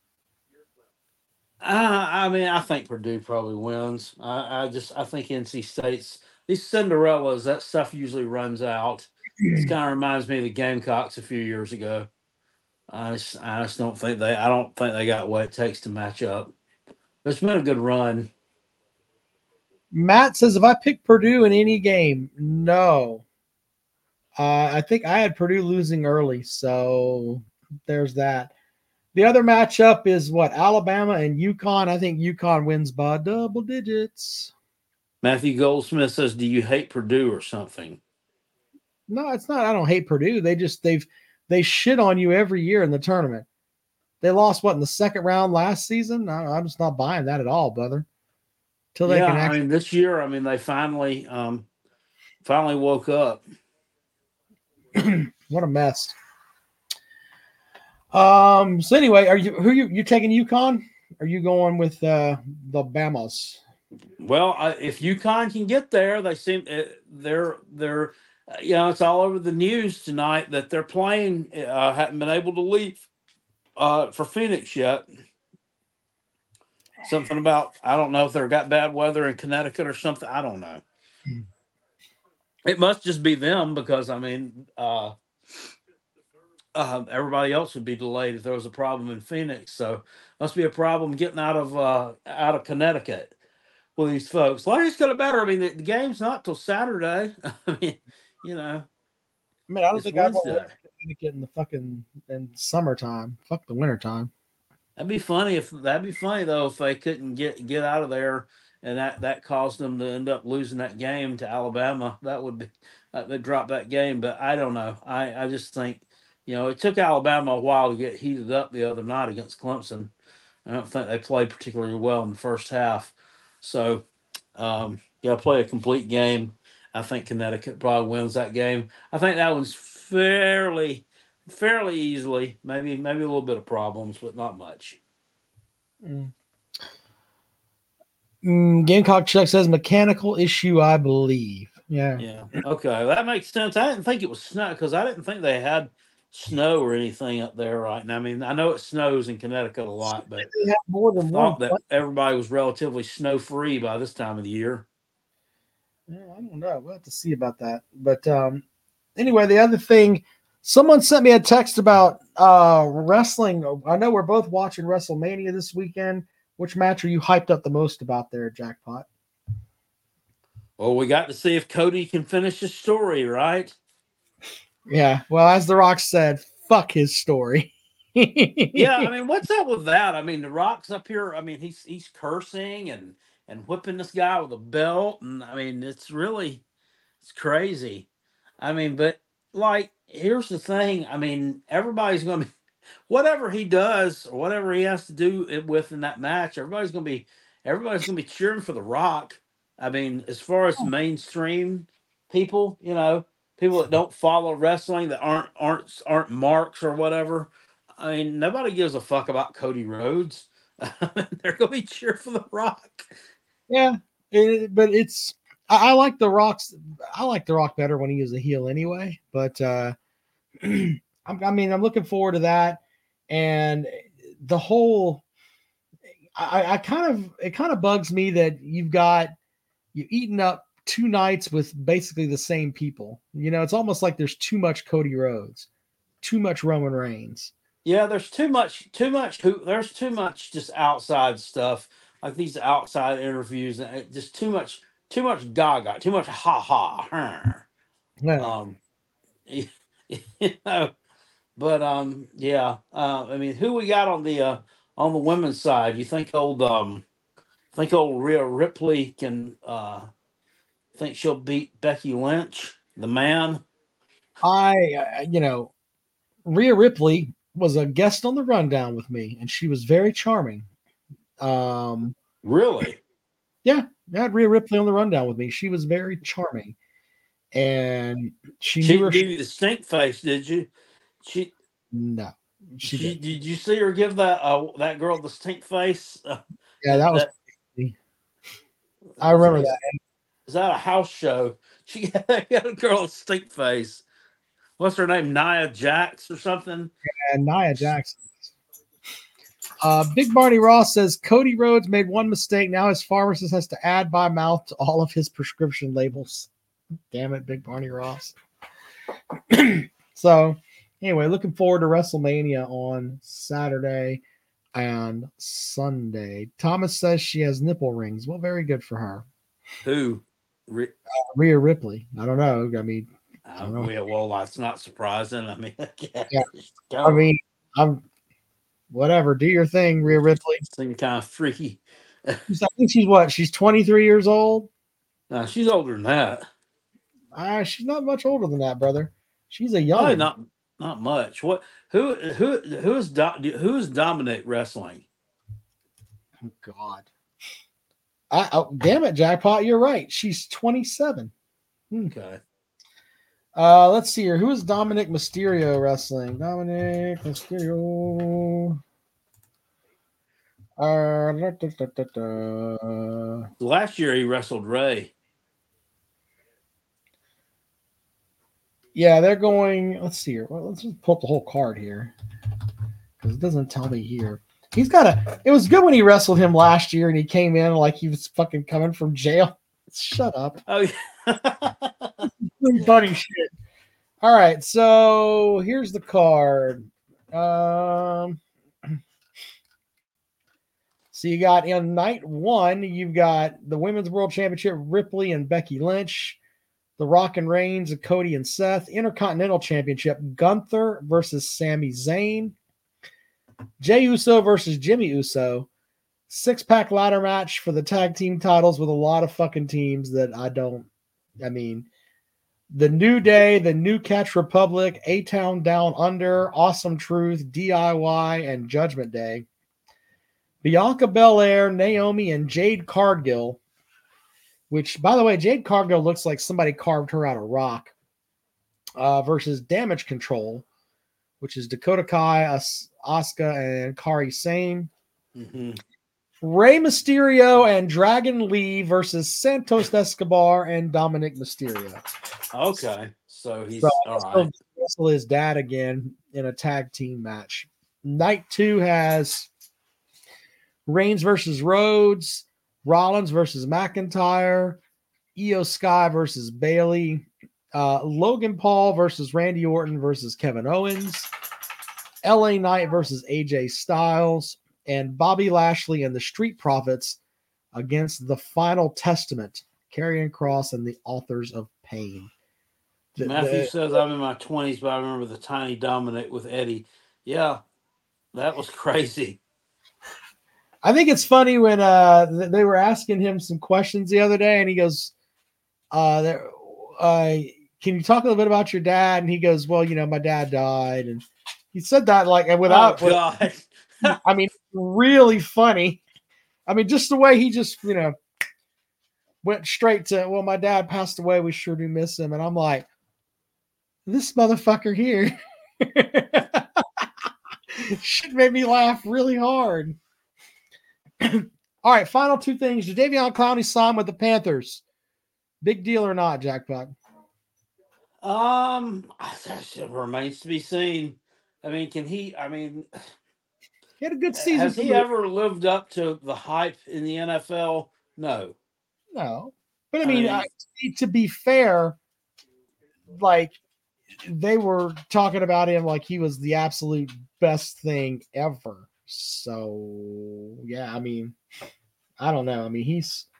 I mean, I think Purdue probably wins. I think NC State's, these Cinderellas, that stuff usually runs out. It kind of reminds me of the Gamecocks a few years ago. I just don't think they got what it takes to match up. It's been a good run. Matt says, if I pick Purdue in any game, no. I think I had Purdue losing early, so there's that. The other matchup is what? Alabama and UConn. I think UConn wins by double digits. Matthew Goldsmith says, do you hate Purdue or something? No, it's not. I don't hate Purdue. They shit on you every year in the tournament. They lost what in the second round last season? I'm just not buying that at all, brother. Till they Yeah, can I actually. mean this year, I mean they finally woke up. What a mess. So anyway, you taking UConn? Are you going with the Bamas? Well, if UConn can get there, they seem they're it's all over the news tonight that they're playing. Haven't been able to leave for Phoenix yet. Something about I don't know if they've got bad weather in Connecticut or something. I don't know. It must just be them because I mean everybody else would be delayed if there was a problem in Phoenix. So must be a problem getting out of Connecticut with these folks. Larry's got it better. I mean, the game's not till Saturday. I mean, you know, I mean, I don't it's think I've ever Wednesday. went to Connecticut in the fucking in summertime. Fuck the wintertime. That'd be funny though if they couldn't get out of there and that caused them to end up losing that game to Alabama. That would be they drop that game. But I don't know. I just think it took Alabama a while to get heated up the other night against Clemson. I don't think they played particularly well in the first half. So play a complete game. I think Connecticut probably wins that game. I think that one's fairly easily. Maybe a little bit of problems, but not much. Gamecock Chuck says mechanical issue, I believe. Yeah. Yeah. Okay, that makes sense. I didn't think it was snow because I didn't think they had snow or anything up there right now. I mean, I know it snows in Connecticut a lot, but They have more than one. thought that everybody was relatively snow free by this time of the year. Yeah, I don't know. We'll have to see about that. But anyway, the other thing, someone sent me a text about wrestling. I know we're both watching WrestleMania this weekend. Which match are you hyped up the most about there, Jackpot? Well, we got to see if Cody can finish his story, right? Yeah. Well, as The Rock said, fuck his story. Yeah, I mean, what's up with that? I mean, The Rock's up here. I mean, he's cursing and whipping this guy with a belt, and I mean, it's crazy. I mean, but like, here's the thing. I mean, everybody's going to be whatever he does or whatever he has to do it with in that match. Everybody's going to be cheering for The Rock. I mean, as far as mainstream people, people that don't follow wrestling that aren't marks or whatever. I mean, nobody gives a fuck about Cody Rhodes. They're going to be cheering for The Rock. Yeah, but it's I like The Rock's. I like The Rock better when he is a heel anyway. But I'm looking forward to that, and the whole. It kind of bugs me that you've eaten up 2 nights with basically the same people. It's almost like there's too much Cody Rhodes, too much Roman Reigns. Yeah, there's too much there's too much just outside stuff, like these outside interviews, and just too much gaga, too much ha ha. Yeah. You know, but yeah. I mean, who we got on the women's side? You think old Rhea Ripley can think she'll beat Becky Lynch, the man? Rhea Ripley was a guest on the rundown with me, and she was very charming. Really? Yeah, I had Rhea Ripley on the rundown with me. She was very charming, and she didn't give you the stink face, did you? No. Did you see her give that girl the stink face? Yeah, that was. I remember that. Is that a house show? She got a girl with stink face. What's her name? Nia Jax or something? Yeah, Nia Jackson. Big Barney Ross says Cody Rhodes made one mistake. Now his pharmacist has to add by mouth to all of his prescription labels. Damn it, Big Barney Ross. So, anyway, looking forward to WrestleMania on Saturday and Sunday. Thomas says she has nipple rings. Well, very good for her. Who? Rhea Ripley. I don't know. I mean, well, that's not surprising. I mean, I'm whatever. Do your thing, Rhea Ripley. Seem kind of freaky. I think she's what? She's 23 years old. No, she's older than that. She's not much older than that, brother. She's a young. Not much. What? Who is Dominic wrestling? Oh, God. Damn it, Jackpot. You're right. She's 27. Okay. Let's see here. Who is Dominic Mysterio wrestling? Dominic Mysterio. Last year he wrestled Ray. Yeah, they're going. Let's see here. Well, let's just pull up the whole card here because it doesn't tell me here. He's got a. It was good when he wrestled him last year and he came in like he was fucking coming from jail. Shut up. Oh yeah. Funny shit. All right, so here's the card. So you got in night one, you've got the Women's World Championship, Ripley and Becky Lynch, the Rock and Reigns of Cody and Seth, Intercontinental Championship, Gunther versus Sami Zayn, Jey Uso versus Jimmy Uso, 6-pack ladder match for the tag team titles with a lot of fucking teams that I mean, the New Day, the New Catch Republic, A-Town Down Under, Awesome Truth, DIY, and Judgment Day. Bianca Belair, Naomi, and Jade Cargill, which, by the way, Jade Cargill looks like somebody carved her out of rock, versus Damage Control, which is Dakota Kai, Asuka, and Kairi Sane. Mm-hmm. Rey Mysterio and Dragon Lee versus Santos Escobar and Dominic Mysterio. Okay, so he's all right. Wrestle his dad again in a tag team match. Night 2 has Reigns versus Rhodes, Rollins versus McIntyre, Io Sky versus Bayley, Logan Paul versus Randy Orton versus Kevin Owens, LA Knight versus AJ Styles, and Bobby Lashley and the Street Profits against the Final Testament, Karrion Kross and the Authors of Pain. Matthew says I'm in my 20s, but I remember the tiny Dominic with Eddie. Yeah, that was crazy. I think it's funny when they were asking him some questions the other day, and he goes, can you talk a little bit about your dad? And he goes, well, my dad died. And he said that like without, oh, God. I mean, really funny. I mean, just the way he just, went straight to, well, my dad passed away. We sure do miss him. And I'm like, this motherfucker here shit made me laugh really hard. All right, final two things. Jadeveon Clowney signed with the Panthers. Big deal or not, Jackpot? That remains to be seen. I mean, he had a good season. Has he ever lived up to the hype in the NFL? No. But I mean, to be fair, like they were talking about him like he was the absolute best thing ever. So yeah, I mean, I don't know. I mean,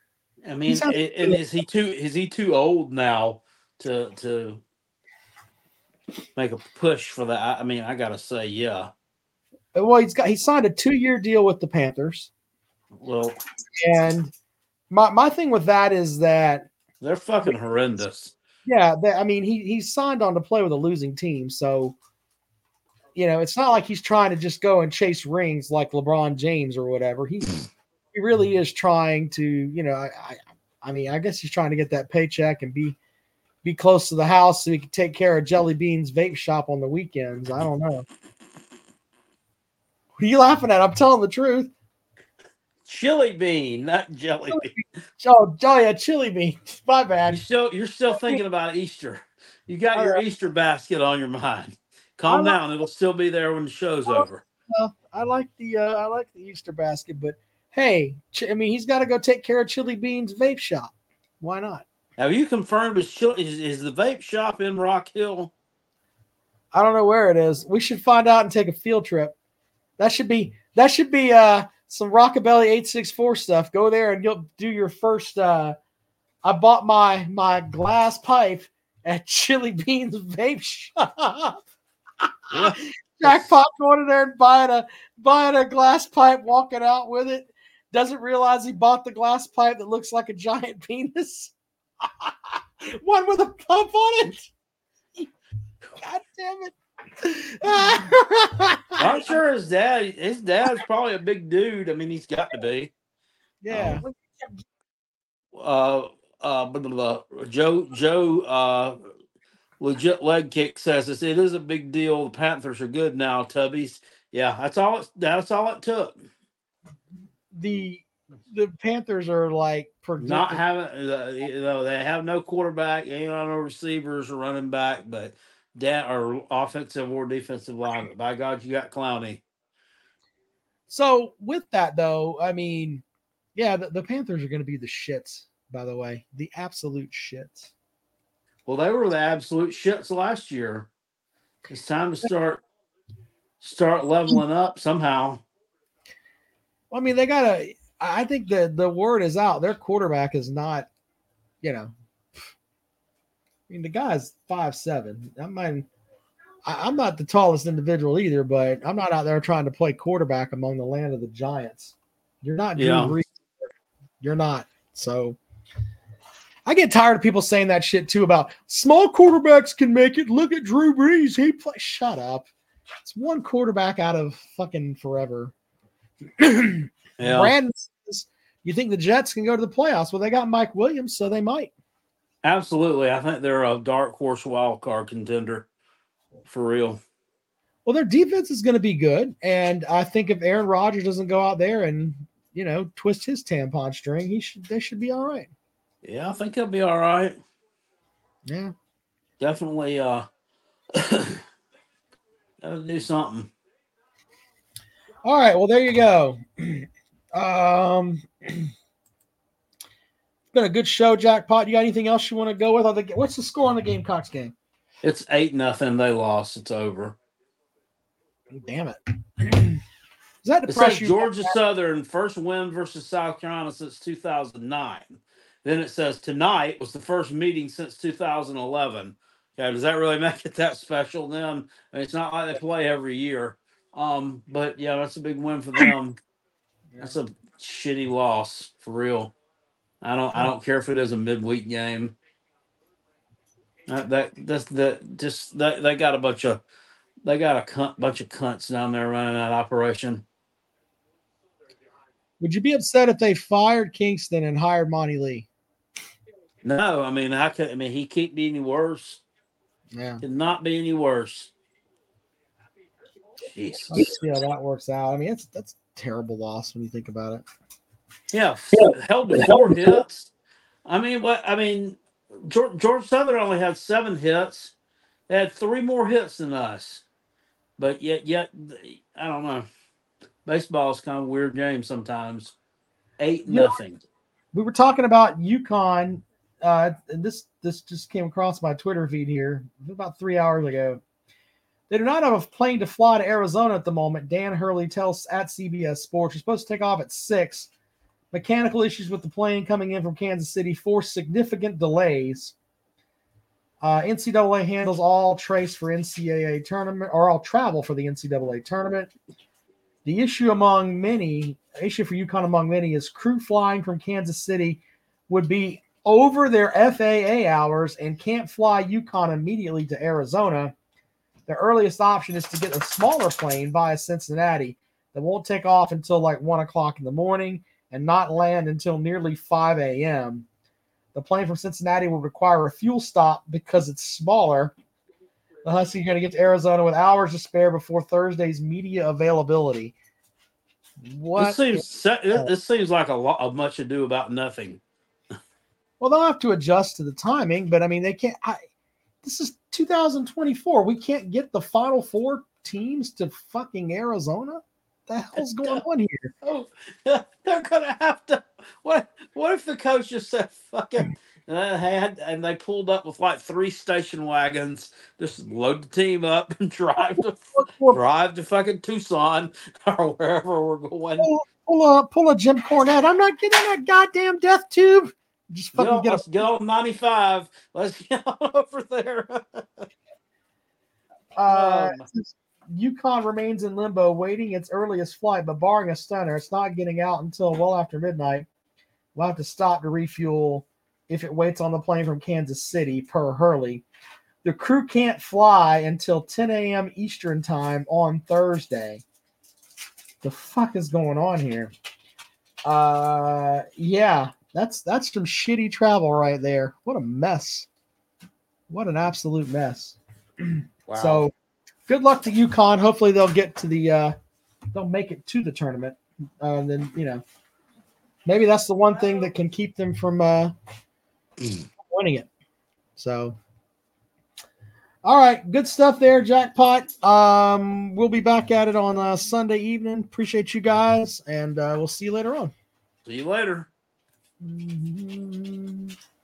is he too old now to make a push for that? I mean, I gotta say, yeah. Well, he signed a 2-year deal with the Panthers. Well, and my thing with that is that they're fucking horrendous. Yeah, I mean, he signed on to play with a losing team, so it's not like he's trying to just go and chase rings like LeBron James or whatever. He really is trying to, I mean, I guess he's trying to get that paycheck and be close to the house so he can take care of Jelly Bean's vape shop on the weekends. I don't know. What are you laughing at? I'm telling the truth. Chili Bean, not Jelly Bean. Oh yeah, Chili Bean. My bad. You're still thinking about Easter. You got your Easter basket on your mind. Calm down. It'll still be there when the show's over. I like the Easter basket, but hey, I mean, he's got to go take care of Chili Bean's vape shop. Why not? Have you confirmed is the vape shop in Rock Hill? I don't know where it is. We should find out and take a field trip. That should be some Rockabilly 864 stuff. Go there and you'll do your first. I bought my glass pipe at Chili Bean's vape shop. Jackpot going in there and buying a glass pipe, walking out with it. Doesn't realize he bought the glass pipe that looks like a giant penis. One with a pump on it. God damn it. I'm sure his dad's probably a big dude. I mean, he's got to be. Yeah. Blah, blah, blah. Joe, legit leg kick says it is a big deal. The Panthers are good now, Tubbies. Yeah, that's all it took. The Panthers are like Not projected. having, they have no quarterback, ain't no receivers or running back, but or offensive or defensive line. But by God, you got Clowney. So with that though, I mean, yeah, the Panthers are going to be the shits. By the way, the absolute shits. Well, they were the absolute shits last year. It's time to start leveling up somehow. Well, I mean, I think the word is out. Their quarterback is not, I mean, the guy's 5'7". I'm not the tallest individual either, but I'm not out there trying to play quarterback among the land of the giants. You're not Drew Brees. You're not. So I get tired of people saying that shit too about small quarterbacks can make it. Look at Drew Brees. He play. Shut up. It's one quarterback out of fucking forever. Brandon says, you think the Jets can go to the playoffs? Well, they got Mike Williams, so they might. Absolutely. I think they're a dark horse wild card contender for real. Well, their defense is going to be good. And I think if Aaron Rodgers doesn't go out there and, twist his tampon string, they should be all right. Yeah, I think he'll be all right. Yeah. Definitely gotta do something. All right, well, there you go. Been a good show, Jackpot. You got anything else you want to go with? What's the score on the Gamecocks game? It's 8-0. They lost. It's over. Damn it. Is that it says Georgia Southern first win versus South Carolina since 2009. Then it says tonight was the first meeting since 2011. Okay, does that really make it that special then? I mean, it's not like they play every year. But yeah, that's a big win for them. Yeah. That's a shitty loss for real. I don't care if it is a midweek game. They got a bunch of cunts down there running that operation. Would you be upset if they fired Kingston and hired Monty Lee? No, I mean he can't be any worse. Yeah, could not be any worse. Jesus. Let's see how that works out. I mean, that's a terrible loss when you think about it. Yeah, held to 4 hits. I mean, what? I mean, George Southern only had 7 hits. They had 3 more hits than us. But yet, I don't know. Baseball is kind of a weird game sometimes. 8-0. We were talking about UConn. This just came across my Twitter feed here about 3 hours ago. They do not have a plane to fly to Arizona at the moment. Dan Hurley tells at CBS Sports you're supposed to take off at 6. Mechanical issues with the plane coming in from Kansas City forced significant delays. NCAA handles all trace for NCAA tournament or all travel for the NCAA tournament. The issue for UConn among many is crew flying from Kansas City would be over their FAA hours and can't fly UConn immediately to Arizona. The earliest option is to get a smaller plane via Cincinnati that won't take off until like 1 o'clock in the morning and not land until nearly 5 a.m. The plane from Cincinnati will require a fuel stop because it's smaller. Thus, you're going to get to Arizona with hours to spare before Thursday's media availability. This seems like a lot of much ado about nothing. Well, they'll have to adjust to the timing, but I mean, they can't. This is 2024. We can't get the Final Four teams to fucking Arizona. What the hell's going on here? Oh, they're gonna have to. What if the coach just said fucking and they pulled up with like 3 station wagons, just load the team up and drive to fucking Tucson or wherever we're going. Pull a Jim Cornette. I'm not getting that goddamn death tube. Just fucking let's get on 95. Let's get on over there. UConn remains in limbo, waiting its earliest flight, but barring a stunner, it's not getting out until well after midnight. We'll have to stop to refuel if it waits on the plane from Kansas City, per Hurley. The crew can't fly until 10 a.m. Eastern time on Thursday. The fuck is going on here? Yeah, that's some shitty travel right there. What a mess. What an absolute mess. Wow. So good luck to UConn. Hopefully they'll get to the they'll make it to the tournament. Then maybe that's the one thing that can keep them from winning it. So all right, good stuff there, Jackpot. We'll be back at it on Sunday evening. Appreciate you guys, and we'll see you later on. See you later. Mm-hmm.